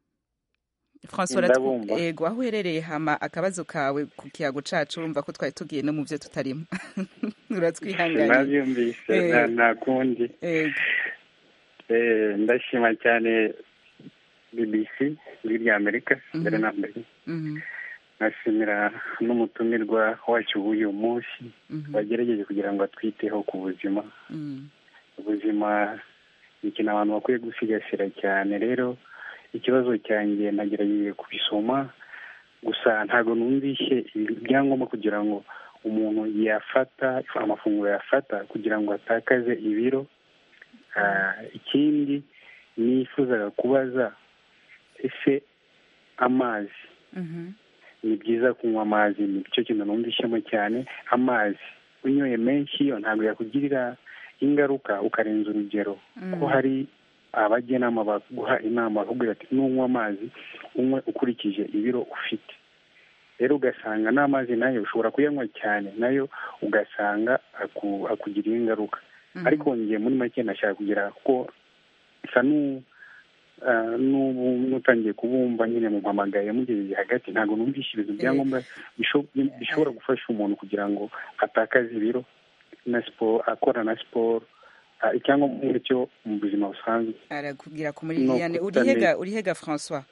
ego aho uherereye hama akabazo kawe ku kiyago cacu urumva ko twari tugiye no mu vyo tutarimo uratwihanganye navyumvise nta kundi ndashima cyane BBC y'irya Amerika mbere na mbere nashimira n'umutumirwa wacu w'uyu munsi bagerageje kugira ngo atwiteho ku buzima ubuzima ni ikintu abantu bakwiye gusigasira cyane rero ikibazo cyanjye nagerageje kubisoma gusa ntabwo numvishe ibyangombwa kugira ngo umuntu yafata amafunguro yafata kugira ngo atakaze ibiro ikindi nifuzaga kubaza ese amazi ni byiza kunywa amazi ni cyo kintu numvishemo cyane amazi unyoye menshi yo ntabwo yakugirira ingaruka ukarenza urugero ko hari abagenama baguha inama bakubwira ati nunywa amazi unywe ukurikije ibiro ufite rero ugasanga n'amazi nayo ushobora kuyanywa cyane nayo ugasanga akugiriye ingaruka ariko ngiye muri make nashaka kugira ko isa n'utangiye kubumva nyine mu mpamagaye mugejeje hagati ntabwo numvishe ibintu byangombwa bishobora gufasha umuntu kugira ngo atakaze ibiro na siporo akora na siporo icyangombwa cyo mu buzima busanzwe arakubwira ko muri Liliane urihega François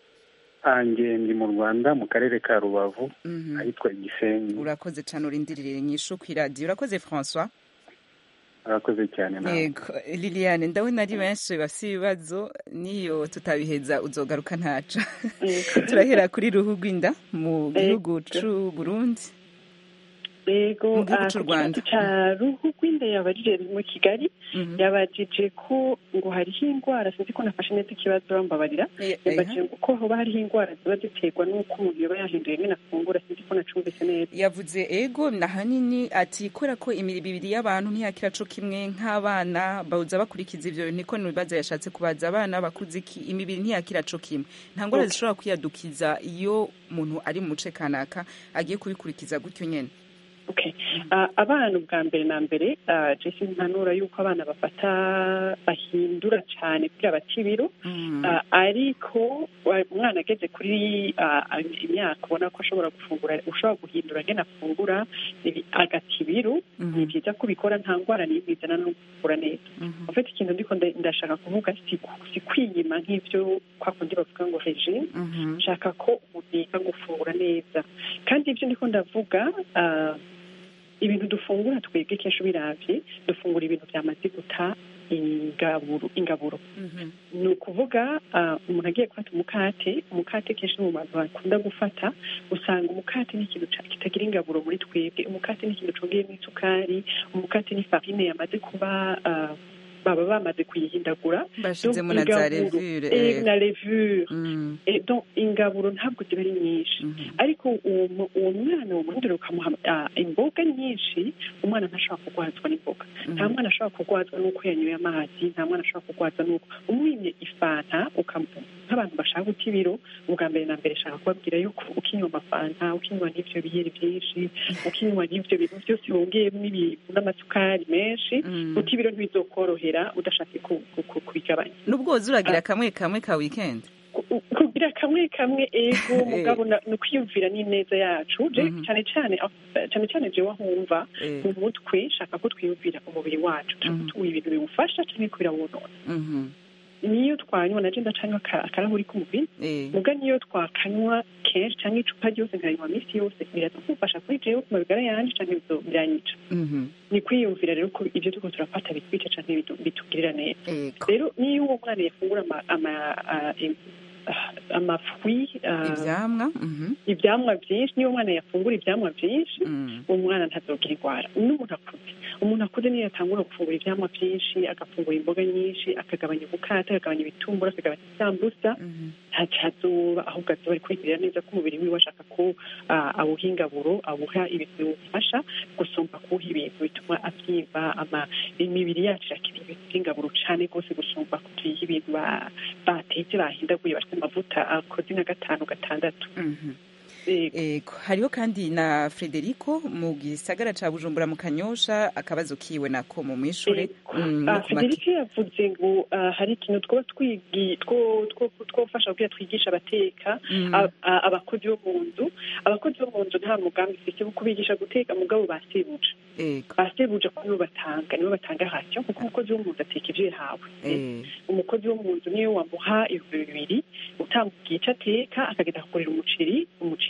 ndi mu Rwanda mu karere ka Rubavu ahitwa Gisenyi urakoze cyane urindirire nyishu ku radio urakoze François arakoze cyane yego Liliane ndabona ari benshi bafite ibibazo niyo tutabiheza uzogaruka ntaca turahera kuri Ruhugwinda mu gihugu c'u Burundi yego cya Ruhugwinda yabajije mu Kigali yabajije ko ngo hariho indwara sinzi ko nafashe neza ikibazo bambabarira yabajije ko hoba hariho indwara ziba ziterwa n'uko umuntu yaba yahinduye nyine afungura sinzi ko nacumvise neza yavuze ego na hanini ati kubera ko imibiri y'abantu ntiyakira co kimwe nk'abana bawuza bakurikiza ivyo niko nibaza yashatse kubaza abana bakuze iki imibiri ntiyakira co kimwe nta ngwara zishobora kwiyadukiza iyo umuntu ari mu muce kanaka agiye kubikurikiza gutyo nyene abana ubwa mbere na mbere jesi mpanura yuko abana bahindura cyane kugira bati ibiro ariko umwana ageze kuri imyaka ubona ko ashobora gufungura ushobora guhindura ngene afungura agata ibiro ni byiza ko ubikora nta ndwara n'imwe izana no gufungura neza ufite ikintu ndiko ndashaka kuvuga si kwiyima nk'ivyo kwa kundi bavuga ngo regime nshaka ko umuntu yiga gufungura neza kandi ibyo ndiko ndavuga ibintu dufungura twebwe kenshi biravye dufungura ibintu byamaze guta ingaburo ni ukuvuga umuntu agiye gufata umukate kenshi mu bantu bakunda gufata usanga umukate ni ikintu kitagira ingaburo muri twebwe umukate ni ikintu congeyemo isukari umukate ni farine yamaze kuba baba bamaze kuyihindagura bashizemo na za levure na levure donc ingaburo ntabwo ziba ari nyinshi ariko uwo mwana wumundira ukamuha imboga nyinshi umwana ntashobora kugwazwa n'imboga nta mwana ashobora kugwazwa n'uko yanyoye amazi nta mwana ashobora kugwazwa n'uko umwimye ifanta nk'abantu bashaka guta ibiro ubwa mbere na mbere shaka kubabwira yuko ukinywa amafanta ukinywa n'ivyo biyeri byinshi ukinywa n'ivyo bintu byose wongeyemo n'ibintu n'amasukari menshi guta ibiro ntibizokorohera udashaka kubigabanya nubwo uragira kamwe ka weekend kwiyumvira kamwe kamwe ego mugabo ni kwiyumvira n'ineza yacu cyane cyane jewe ahumva mu mutwe shaka ko twiyumvira umubiri wacu tuwuha ibintu biwufasha cyangwa ko birawunona niyo twanywa naje ndacanywa akarahuri k'umubiri muga niyo twakanywa kenshi cyangwa icupa ryose nkanywa minsi yose biradufasha kuri jewe ku magara yanje cyangwa biranyica ni kwiyumvira rero ko ibyo turiko turafata bitwica cyangwa bitugirira neza rero niyo uwo mwana yafungura amafwi ivyamwa byinshi niyo umwana yafungura ivyamwa byinshi umwana ntazogira indwara umuntu akuze niyo yatangura gufungura ivyamwa byinshi agafungura imboga nyinshi akagabanya ubukata akagabanya ibitumbura akagabanya isambusa ntacazoba ahubwo azoba ari kwigirira neza ko umubiri wiwe ashaka ko awuha ingaburo awuha ibintu bimufasha gusumba kuwuha ibintu bituma avyimba imibiri yacu irakeneye ibintu vy'ingaburo cane rwose gusumba kutuyiha ibintu batetse bahindaguye amavuta akoze nka 5-6. Hariho kandi na Frederico mu gisagara ca Bujumbura mu Kanyosha akabazo kiwe nako mu mwishure. Frederico yavuze ngo hari ikintu twofasha kugira twigisha abateka abakozi bo mu nzu nta mugambi ufite wo kubigisha guteka mugabo basebuje ko nibo batanga hacyo kuko umukozi wo mu nzu ateka ivyo yahawe umukozi wo mu nzu niyo wamuha ibintu bibiri utamubwiye ico ateka akagenda kukorera umuceri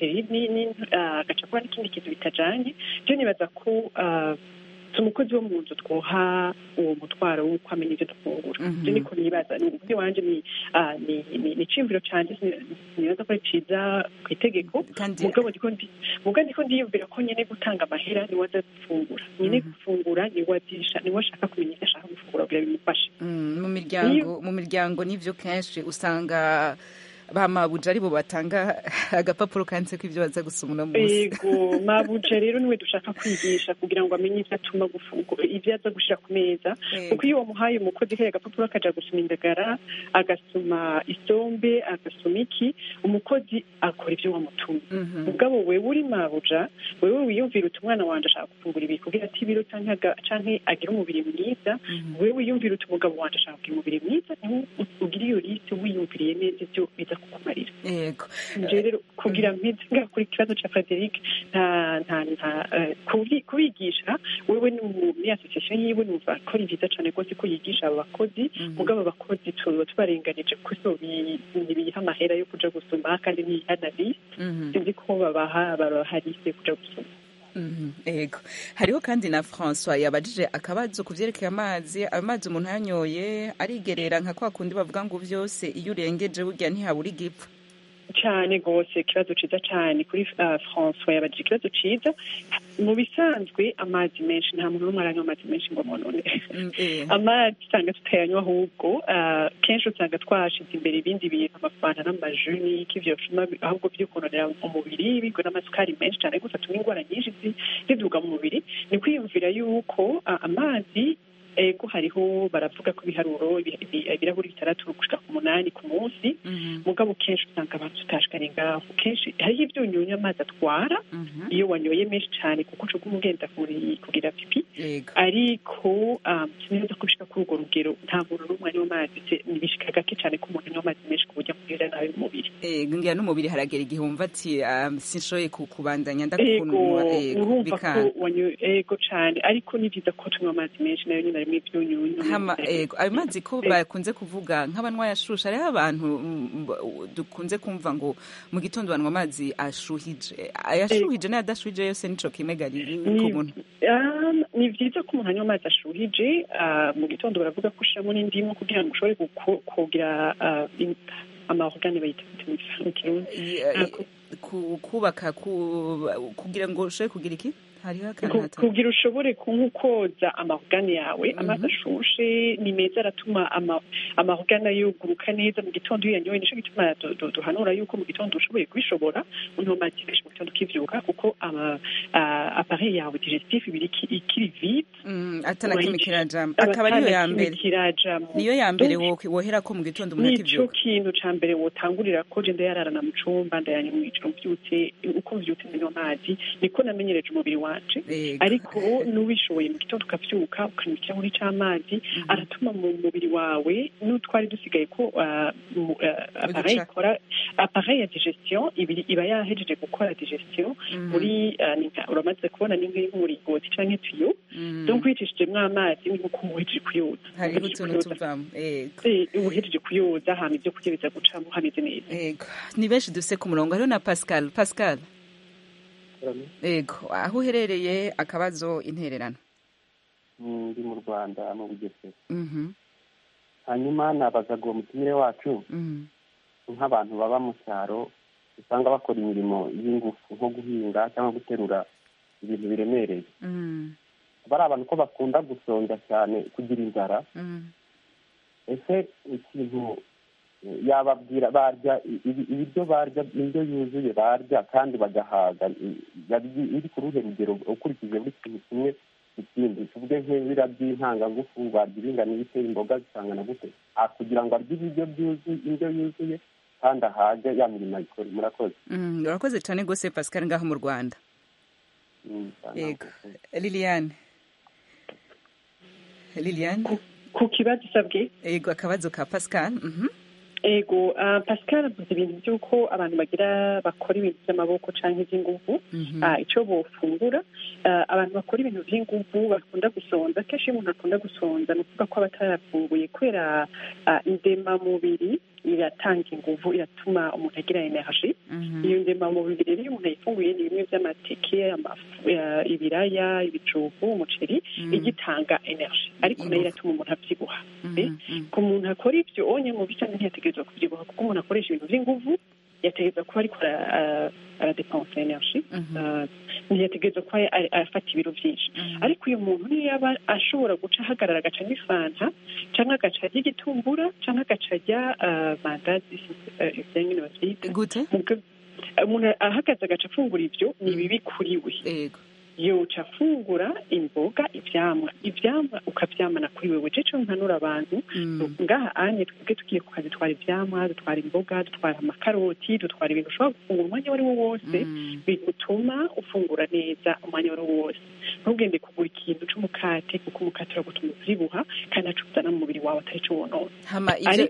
agaca kuba n'ikindi kintu bitajanye byo nibaza ko umukozi wo mu nzu twoha uwo mutwaro w'uko amenya ibyo dufungura byo niko nibaza ni wanje ni iciyumviro canje nibaza ko ari ciza ku itegeko mugabo ndiko ndiyumvira ko nyene gutanga amahera ni waza gufungura nyene gufungura ni wazisha ni washaka kumenya icyo ashaka gufungura kugira bimufashe mu miryango nivyo kenshi usanga bamabuja aribo batanga agapapuro kanditseko ivyo baza gusoma uno munsi. Yego mabuja rero niwe dushaka kwigisha kugira ngo amenye ivyo atuma gufungura ivyo aza gushira ku meza kuko iyo wamuhaye umukozi kaya agapapuro akaja gusoma indagara agasoma isombe agasoma iki umukozi akora ivyo wamutumye mugabo wewe uri mabuja wewe wiyumvira uti umwana wanje ashaka gufungura ibi kugira ati ibiro canke agira umubiri mwiza wewe wiyumvira uti umugabo wanje ashaka kugira umubiri mwiza ugira iyo liste wiyumviriye neza ivyo biza kukumarira yego rero kugira mpitse kuri kibazo ca Frederic kubigisha wewe ni association yiwe numva ko ari byiza cyane rwose ko yigisha abakozi mugabo abakozi tubarenganije kuko biha amahera yo kuja gusoma kandi ni analyse sinzi ko babaha baroharise kuja gusoma Ego. Hariho kandi na François yabajije akabazo kuvyerekeye amazi umuntu yanyoye arigerera nka kwa kundi bavuga ngo vyose iyo urengeje burya ntihabura igipfu cyane gose kibazo ciza cyane kuri François yabajije ikibazo ciza mu bisanzwe amazi menshi nta muntu n'umwe aranywa amazi menshi ngo monone amazi usanga tutayanywa ahubwo kenshi usanga twashize imbere ibindi bintu amafanta n'amajuni k'ivyo ahubwo byo kunonera umubiri bigo n'amasukari menshi cyane gusa tuma ingwara nyinshi ziduga mu mubiri ni kwiyumvira yuko amazi ego hariho baravuga ko ibiharuro ibirahuri 6 gushika ku 8 ku munsi mugabo kenshi usanga abantu tutashikane ngaho kenshi hariho ibyunyunya amazi atwara iyo wanyoye menshi cyane kuko uco kumugenda kugira pipi ariko sineza kubishika kuri urwo rugero nta muntu n'umwe anywa amazi nibishika gake cyane ko umuntu anywa amazi menshi kuburyo kugirira nabi mu mubiri ngira n'umubiri haragera igihumva ati sinshoye kubandanya ndakunwa bikana ego cyane ariko ni byiza ko tunywa amazi menshi nayo nyine ayo mazi ko bakunze kuvuga nk'abanwa yashusha hariho abantu dukunze kumva ngo mu gitondo banywa amazi ashuhije ayashuhije n'ayadashuhije yose nico kimwe gari ku muntu ni byiza ko umuntu anywa amazi ashuhije mu gitondo baravuga ko ushiramo n'indimu kugira ngo ushobore kugira amaorgane bayita mu kirundi kubaka kugira ngo ushobore kugira iki kugira ushobore koza amahugane yawe amazi ashushe ni meza aratuma amahugane yuguruka neza mu gitondo iyo yanyoye nico gituma duhanura yuko mu gitondo ushoboye kubishobora unywa amazi menshi mu gitondo ukivyuka kuko appareil yawe digestif ibiri ikiri vide atana kimikirajamo akaba niyo ya mbere wohera ko mu gitondo umuntu akivyuka nico kintu ca mbere wotangurira ko je ndayararana mu cumba ndayanye mu ijoro mvyutse uko mvyutse nywa amazi niko namenyereje umubiri wa wanje ariko n'ubishoboye mu gitondo ukavyuka ukanywa ikirahuri c'amazi aratuma mu mubiri wawe n'utwari dusigaye ko appareil ya digestion iba yahejeje gukora digestion muri uramaze kubona ni nk'umuringoti canke tuyo donc wicishijemwo amazi ni nkuko uhejeje kuyoza hariho utuntu tuvamo uhejeje kuyoza hama ivyo kurya biza gucamo hameze neza ni benshi dufise ku murongo hariho na Pascal ego aho uherereye akabazo intererano ndi mu Rwanda mu Bugesera hanyuma nabazaga uwo mutumire wacu nk'abantu baba mu cyaro usanga bakora imirimo y'ingufu nko guhinga cyangwa guterura ibintu biremereye bari abantu ko bakunda gusonza cyane kugira inzara ese ikintu yababwira barya ibiryo barya indyo yuzuye barya kandi bagahaga iri ku ruhe rugero ukurikije buri kintu kimwe ikindi tuvuge nk'ibira by'intangangufu barya ibingana ibitera imboga zisangana gute kugira ngo arye ibiryo byuzuye indyo yuzuye kandi ahage ya mirimo ayikora murakoze urakoze cyane rwose Pascal ngaho mu Rwanda yego Liliane ku kibazo isabwe yego akabazo ka Pascal ego Pascal avuze ibintu by'uko abantu bakora ibintu by'amaboko cyangwa iby'inguvu icyo bofungura abantu bakora ibintu by'inguvu bakunda gusonza kenshi iyo umuntu akunda gusonza ni ukuvuga ko aba atarafunguye kubera indemamubiri iratanga inguvu iratuma umuntu agira energy iyo ndemamubiri rero iyo umuntu ayifunguye ni bimwe by'amateke ibiraya ibijumbu umuceri igitanga energy ariko nayo iratuma umuntu abyibuha ku muntu akora ibyo onye mu bice ntiyategerezwa kubyibuha kuko umuntu akoresha ibintu by'inguvu yategereza kuba ariko aradepansa energy ntiyategereza kuba afata ibiro byinshi ariko uyu muntu niyo yaba ashobora guca ahagarara agaca n'ifanta cyangwa agaca arya igitumbura cyangwa agaca arya mandazi ibyo nyine babyita umuntu ahagaze agaca afungura ibyo ni bibi kuri we yoca afungura imboga ivyamwa ukavyamana kuri wewe jeco nkanura abantu ngaha anye twebwe tugiye ku kazi twara ivyamwa dutwara imboga dutwara amakaroti dutwara ibintu ushobora gufungura umwanya wari wo wose bigutuma ufungura neza umwanya wari wo wose ntugende kugura ikintu c'umukate kuko umukate uragutuma uvyibuha kandi acuzana mu mubiri wawe atari co wonona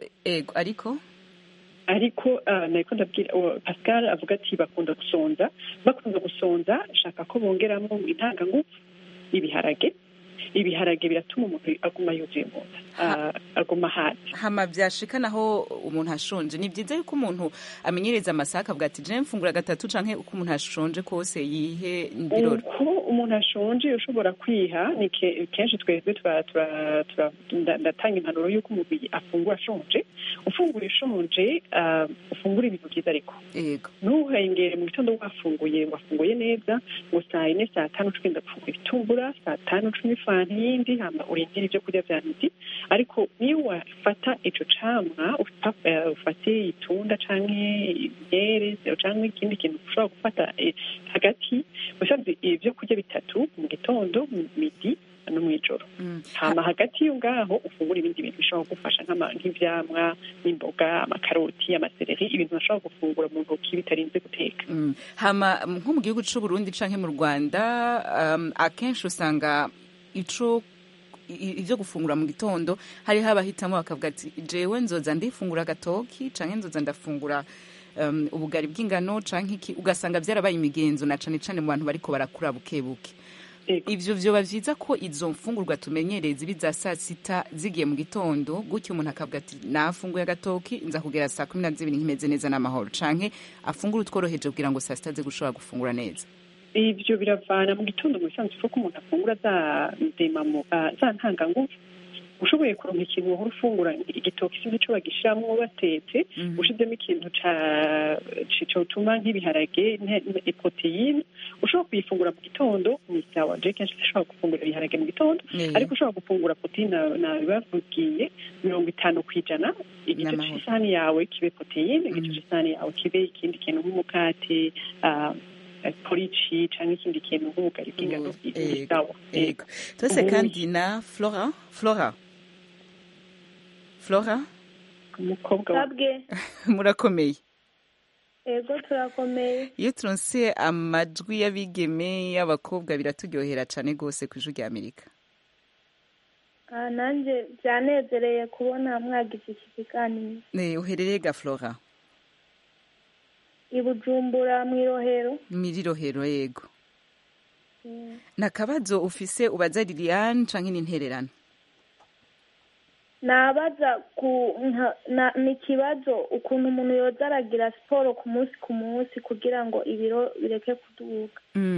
ariko nako ndabwira Pascal avuga ati bakunda gusonza shaka ko bongeramo intangangufu ibiharage biratuma umuntu aguma yuzuye mu nda aguma hafi hama byashika naho umuntu ashonje ni byiza yuko umuntu amenyereza amasaha akavuga ati je mfungura gatatu canke uko umuntu ashonje kose yihe biroro uko umuntu ashonje ushobora kwiha ni kenshi twebwe ndatanga impanuro y'uko umubiri afungura ashonje ufungura ishonje ufungura ibintu byiza ariko ntuhengere mu gitondo wafunguye neza ngo saa 4 saa 5 ugenda gufungura ibitumbura saa 5 ucuma yindi hama urindira ibyo kurya vya midi ariko niyo wafata ico camwa ufate itunda canke inkeri canke ikindi kintu ushobora gufata hagati usabye ibyo kurya bitatu mu gitondo mu midi no mw'ijoro hama hagati yo ngaho ufungura ibindi bintu bishobora gufasha nk'ivyamwa n'imboga amakaroti amasereri ibintu bashobora gufungura mu ntoki bitarinze guteka hama nko mu gihugu c'u Burundi canke mu Rwanda akenshi usanga ivyo gufungura mu gitondo hari habahitamo bakavuga ati jewe nzoza ndifungura agatoki canke nzoza ndafungura ubugari bw'ingano canke iki ugasanga vyarabaye imigenzo na cane cane mu bantu bariko barakura bukebuke ivyo vyoba vyiza ko izo mfungurwa tumenyereza ibiza saa sita zigiye mu gitondo gutyo umuntu akavuga ati nafunguye agatoki nza kugera saa 12 nkimeze neza n'amahoro canke afungura utworoheje kugira ngo saa sita ze gushobora gufungura neza ivyo biravana mu gitondo mu bisanzwe ko umuntu afungura za ntangangufu ushoboye kuronka ikintu wahora ufungura igitoki sinzi ico bagishiramwo batetse ushizemo ikintu cotuma nk'ibiharage proteine ushobora kuyifungura mu gitondo ni sawa je kenshi ushobora gufungura ibiharage mu gitondo ariko ushobora gufungura proteine nabibavugiye 50% igice c'isahani yawe kibe proteine igice c'isahani yawe kibe ikindi kintu nk'umukate porici cyangwa ikindi kintu nk'ubugari bw'ingano bw'isawa twese kandi na Flora umukobwa murakomeye ego turakomeye. Iyo turonse amajwi y'abigeme y'abakobwa biraturyohera cyane rwose ku ijwi rya Amerika. Nanjye byanezereye kubona mwagize iki kiganiro. Uherereye ga Flora? I Bujumbura mw'irohero. Mw'irohero yego. Nakabazo ufise ubaza Liliane canke n'intererano? Nabaza ni kibazo ukuntu umuntu yoza aragira siporo ku munsi kugira ngo ibiro bireke kuduga.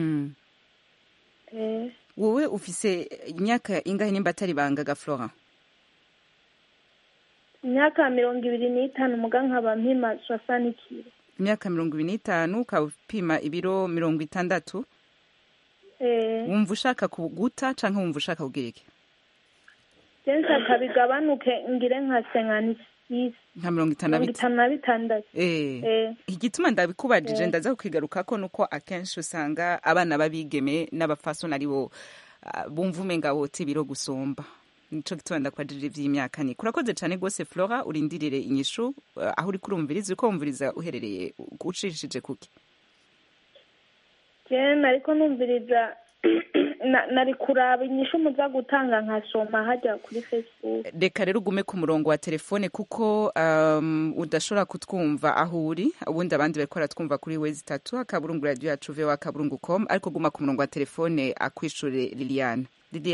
Wowe ufise imyaka ingahe nimba atari banga ga Flora? Imyaka 25 muga nkaba mpima 60 kilo. Imyaka 25 ukaba upima ibiro 60? Wumva ushaka kuguta canke wumva ushaka kugira iki? Jensa kabigabanuke ngire nka 56 nka 56. Igituma ndabikubajije ndaza kukigarukako nuko akenshi usanga abana babigeme n'abafaso naribo bumva umenga wote ibiro gusomba. Nico gituma ndakwajije ivy'imyaka ni. Kurakoze cyane gose Flora, urindirire inyishu aho uri kurumviriza uko wumviriza uherereye ucishije kuki? Ariko numviriza nari kuraba inyishu muza gutanga nkasoma hajya kuri Facebook. Reka rero ugume ku murongo wa telefone kuko udashobora kutwumva aho uri, ubundi abandi bariko baratwumva kuri wezi 3 akaburungu radio yacu voa.com, ariko guma ku murongo wa telefone akwishure Liliane.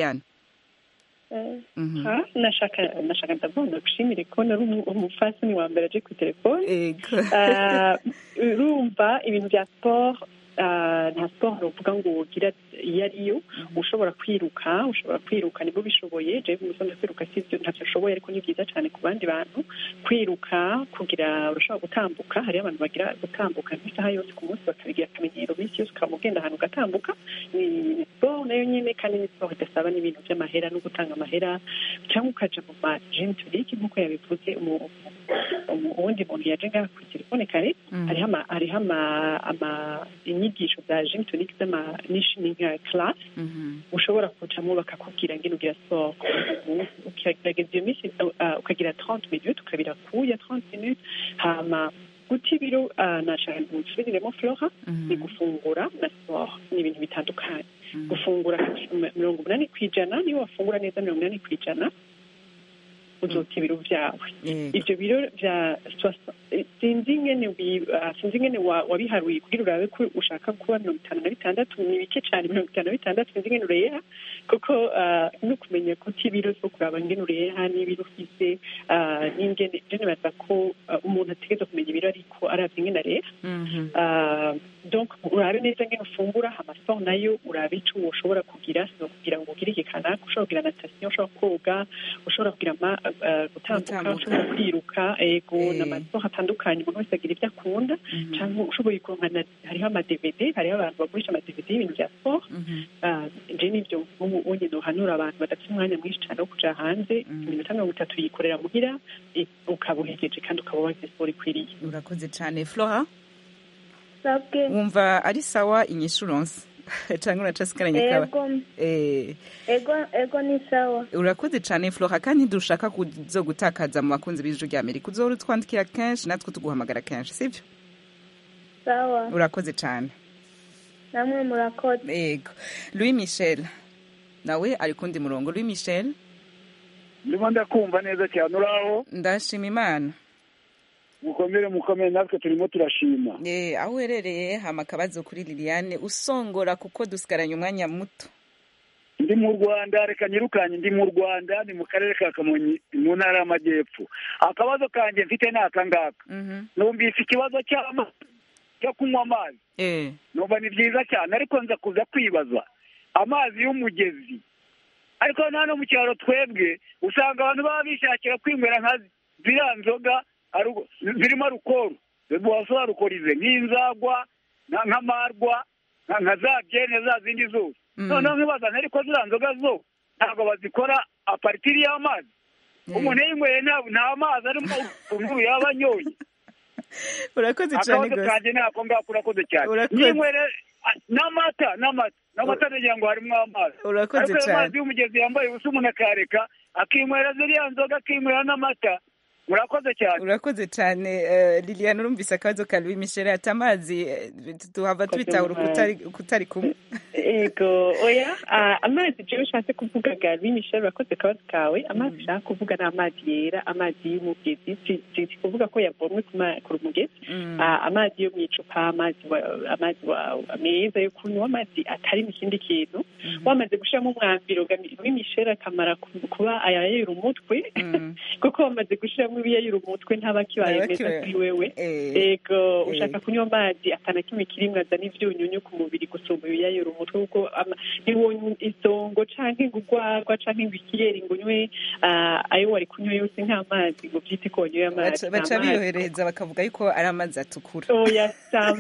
nashaka ndabona gushimire ko nari umufasini wa mbere aje ku telefone. Urumva ibintu bya sport nta sport uvuga ngo ugira iyo ariyo ushobora kwiruka nibwo bishoboye. Jewe umusonga kwiruka sivyo ntacyo ushoboye, ariko ni byiza cyane ku bandi bantu kwiruka kugira urashobora gutambuka. Hari abantu bagira gutambuka nk'isaha yose ku munsi bakabigira akamenyero minsi yose ukaba ugenda ahantu ugatambuka. Ni sport nayo nyine, kandi ni sport idasaba n'ibintu by'amahera no gutanga amahera, cyangwa ukaja mu ma gym turiki nk'uko yabivuze uwundi muntu yaje ngaha ku telefone kare. hariho inyigisho za gym tonic z'ama class ushobora kujamo bakakubwira ngene ugira sport. Ukagerageza iyo minsi ukagira 30 minutes ukabira kuya 30 minutes hama guta ibiro. Nashaka gusubiramo Flora, ni gufungura na sport ni ibintu bitandukanye. Gufungura 80% niyo wafungura neza 80% uzoka ibiro vyawe. Ivyo biro vya sinzi ngene wabiharuye kugira urabe ko ushaka kuba 56 ni bike cyane. 56 sinzi ngene ureha kuko no kumenya ko ibiro zo kuraba ngene ureha n'ibiro ufise n'ingene baza ko umuntu ategeza kumenya ibiro ariko aravye ngene areha. Donc urabe neza ngene ufungura. Amasport nayo urabe ico ushobora kugira kugira ngo ugire ikanaka. Ushobora kugira natation, ushobora koga, ushobora kugira gutambuka, ushobora kwiruka n'amasport atandukanye. Umuntu wese agira ibyo akunda, cyangwa ushoboye kuronka. Hariho ama-DVD, hariho abantu bagurisha ama-DVD y'ibintu bya sport. Je nivyo ubundi nohanura abantu badafite umwanya mwinshi cyane wo kuja hanze. Iminota 30 yikorera muhira ukabuhegeje kandi ukaba wagize sport ikwiriye. Urakoze cyane Flora. Sabwe. Wumva ari sawa inyishuronse cyangwa uracasikaranye kaba? Ego ni sawa. Urakoze cyane Flora, kandi dushaka kuzogutakaza mu bakunzi b'ijwi rya Amerika. Uzohora utwandikira kenshi natwe tuguhamagara kenshi, sivyo? Sawa. Urakoze cyane. Namwe murakoze. Ego. Louis Michel nawe ari kundi murongo. Louis Michel, ndimo ndakumva neza cyane. Uraho? Ndashima Imana. Mukomere natwe turimo turashima. Aho uherereye hama akabazo kuri Liliane usongora kuko dusigaranye umwanya muto. Ndi mu Rwanda, reka nyirukanye. Ndi mu Rwanda, ni mu karere ka Kamonyi mu ntara y'Amajyepfo. Akabazo kanje mfite ni akangaka. Numvise ikibazo cyo kunywa amazi. Numva ni byiza cyane, ariko nza kuza kwibaza amazi y'umugezi. Ariko nano mu cyaro twebwe usanga abantu baba bishakira kwinywera nka ziriya nzoga zirimo alukoro, boisson alukorize nk'inzagwa, nk'amarwa, nka za byene za zindi zose. Noneho nkibaza ariko ziriya nzoga zo ntabwo bazikora aparitiri y'amazi. Umuntu yinyweye nta mazi arimo umuntu yaba anyoye. Urakoze cyane gose. Akabazo kanje nako ngako urakoze cyane. Ninywere n'amata nagira ngo harimo amazi. Urakoze cyane. Amazi y'umugezi yambaye ubusa umuntu akareka akinywera ziriya nzoga, akinywera n'amata. murakoze cyane urakoze cyane Liliane urumvise akabazo ka Louis Michel ati amazi tuhava tubitahura kutari kumwe ego oya amazi jewe ushatse kuvuga ga Louis Michel urakoze akabazo kawe amazi ushaka kuvuga ni amazi yera amazi y'umugezi si kuvuga ko yavomwe ku mugezi amazi yo mu icupa amazi meza yo kunywa amazi atari mu kindi kintu wamaze gushiramo umwambiro Louis Michel akamara kuba ayayera umutwe kuko wamaze gushiramo ibiyayira umutwe ntaba kibaye meza kuri wewe ego ushaka kunywa amazi atana kimwe kirimwe azana ivyunyunyu ku mubiri gusumba ibiyayira umutwe kuko nibonye isongo canke ngugwagwa canke ngikiyeri ngo nywe ayo wari kunywa yose nk'amazi ngo byite ko wanyoye amazi baca biyohereza bakavuga yuko ari amazi atukura oya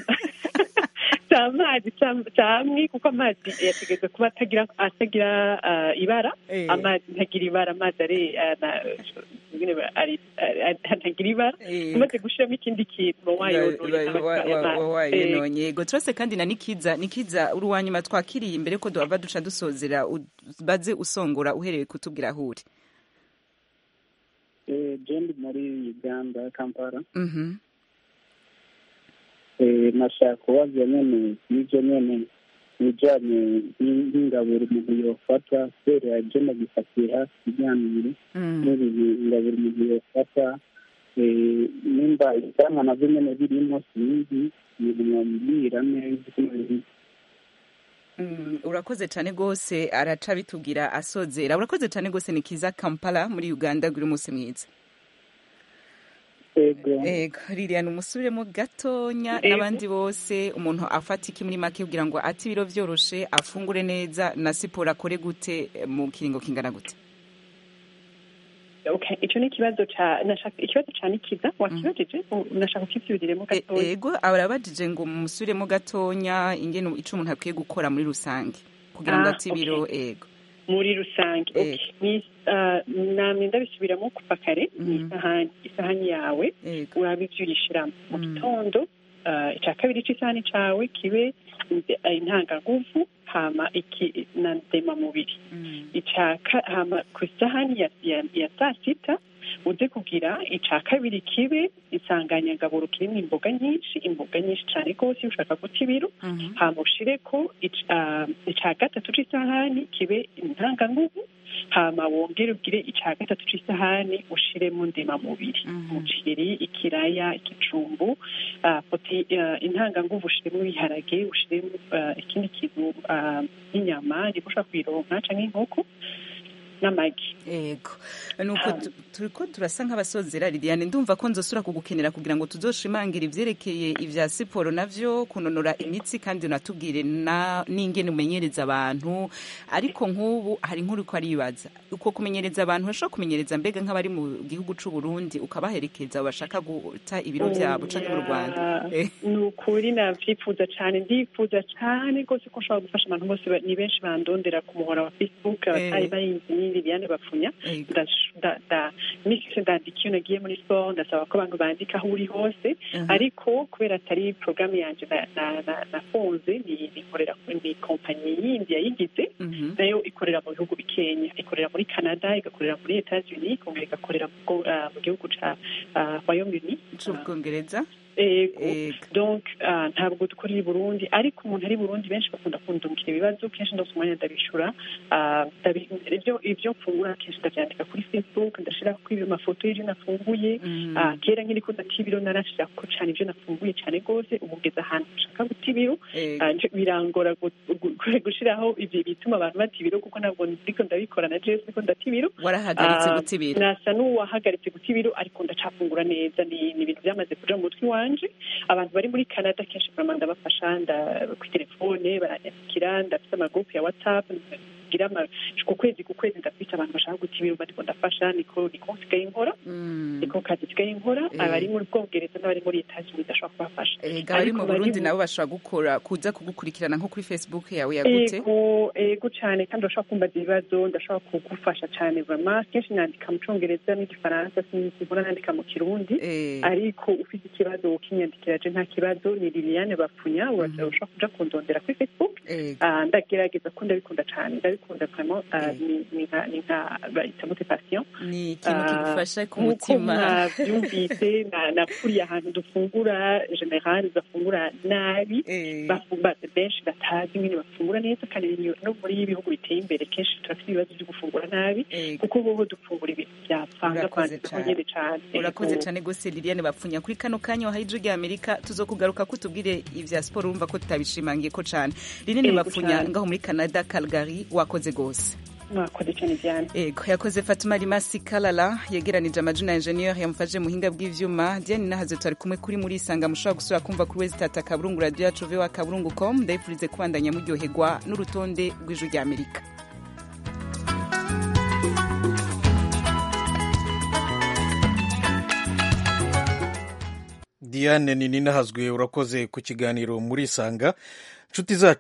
amazi camwe kuko amazi yategetswe kuba atagira ibara amazi ntagira ibara amazi ntagira ibara umaze gushiramo ikindi kintu wayononye yego turase kandi na nikiza uri uwanyuma twakiriye imbere ko duhava duca dusozera baze usongora uhereye kutubwira aho uri jendi muri Uganda Kampala nashaka kubaza nyene n'ivyo nyene bijanye n'ingaburo umuntu yofata kubera agenda gifatiye hafi iganiro n'ingaburo umuntu yofata nimba ivyamwa navyo nyene birimo sinzi mwambwira neza urakoze cyane rwose araca bitubwira asozera urakoze cyane rwose Nikiza Kampala muri Uganda guri umunsi mwiza ego Liliane umusubiremo gatonya n'abandi bose umuntu afata iki muri make kugira ngo ati ibiro vyoroshe afungure neza na siporo akore gute mu kiringo kingana gute okay ico ni ikibazo ca Nikiza wakibajije nashaka kukisubiremo gatonya ego arabajije ngo musubiremo gatonya ingene ico umuntu akwiye gukora muri rusange kugira ngo ati ibiro ego muri rusange namwe ndabisubiramo kuva kare isahani yawe urabe ivyo uyishiramo mu gitondo ica kabiri c'isahani cawe kibe intanganguvu hama na ndemamubiri hama ku isahani ya saa sita uze kugira ica kabiri kibe insanganyangaburo kirimo imboga nyinshi cyane rwose ushaka guta ibiro hama ushireko ica gatatu c'isahani kibe intanganguvu hama wongere ugire ica gatatu c'isahani ushiremo ndemamubiri umuceri ikiraya ikijumbu intanganguvu ushiremo ibiharage ushiremo ikindi kintu nk'inyama niba ushaka kuyironka canke inkoko n'amagi yego nuko turiko turasa nk'abasozera Liliane ndumva ko nzosura kugukenera kugira ngo tuzoshimangira ivyerekeye ivya siporo navyo kunonora imitsi kandi unatubwire n'ingene umenyereza abantu ariko nk'ubu hari inkuru ko aribaza uko kumenyereza abantu bashobora kumenyereza mbega nk'abari mu gihugu c'u Burundi ukabaherekeza bashaka guta ibiro vyabo canke mu Rwanda nukuri navyifuza cane ndifuza cane rwose ko nshobora gufasha abantu bose ni benshi bandondera ku muhora wa Facebook abatari bayinzi Liliane Bapfunya ndandika iyo nagiye muri sport ndasaba ko abantu bandika aho uri hose ariko kubera atari programme yanje nafunze nikorera kuri kompanyi yindi yayigize nayo ikorera mu bihugu bikenya ikorera muri Canada igakorera muri Etats-Unis kongera igakorera mu gihugu ca Royaume-Uni c'Ubwongereza donc ntabwo dukorera i Burundi ariko umuntu ari Burundi benshi bakunda kundungikira ibibazo kenshi ndose umwanya ndabishura ivyo mfungura kenshi ndavyandika kuri Facebook ndashira ko ibyo mafoto y'ivyo nafunguye kera nkiri ko ndakibiro narashira ko cyane ivyo nafunguye cyane gose ubugeza ahantu ushaka gutibiro birangora gushiraho ivyo bituma abantu batibiro kuko ntabwo ndiko ndabikora na Jess niko ndatibiro warahagaritse gutibiro nasa n'uwahagaritse gutibiro ariko ndacafungura neza ni ibintu byamaze kuja mu mutwe wanje abantu bari muri Canada kenshi vraiment ndabafasha ku telefone baranyakira ndafite amagroupe ya WhatsApp gira ku kwezi ndafite abantu bashaka gutibira bariko ndafasha niko sigaye nkora niko kazi sigaye nkora abari muri Bwongereza n'abari muri Etats-Unis ndashaka kubafasha abari mu Burundi nabo bashaka gukora kuza kugukurikirana nko kuri Facebook yawe yagute ego cyane kandi ndashaka kumbaza ibibazo ndashaka kugufasha cyane vraiment kenshi nandika mu Congereza n'igifaransa sinkora nandika mu Kirundi ariko ufite ikibazo ukinyandikira je nta kibazo ni Liliane Bapfunya urashaka kuja kundondera kuri Facebook ndagerageza ko ndabikunda cyane ndabikunda vraiment ni nka bayita motivation ni ikintu kigufasha ku mutima byumvise nakuriye ahantu dufungura general bafungura nabi bafungura benshi batazi nyine bafungura neza kandi no muri ibihugu biteye imbere kenshi turafite ibibazo byo gufungura nabi kuko boho dufungura ibintu byapfanga kandi tukongere cyane urakoze cyane gose Liliane Bapfunya kuri kano kanya wahaye ijwi rya Amerika tuzokugaruka kutubwire ivya sport urumva ko tutabishimangiye ko cyane Liliane Bapfunya ngaho muri Canada Calgary wakoze gose mwakoze cyane Diane yakoze Fatuma Rimasi Kalala yegeranije amajina engineer yamfaje muhinga bw'ivyuma Diane nahaze twari kumwe kuri muri Sanga mushobora gusura kumva kuri West Tata Kaburungu radio yacu vewa kaburungu.com ndayifurize kubandanya muryoherwa n'urutonde rw'ijwi rya Amerika. Diane Nini nahazwe urakoze ku kiganiro muri Sanga nshuti zacu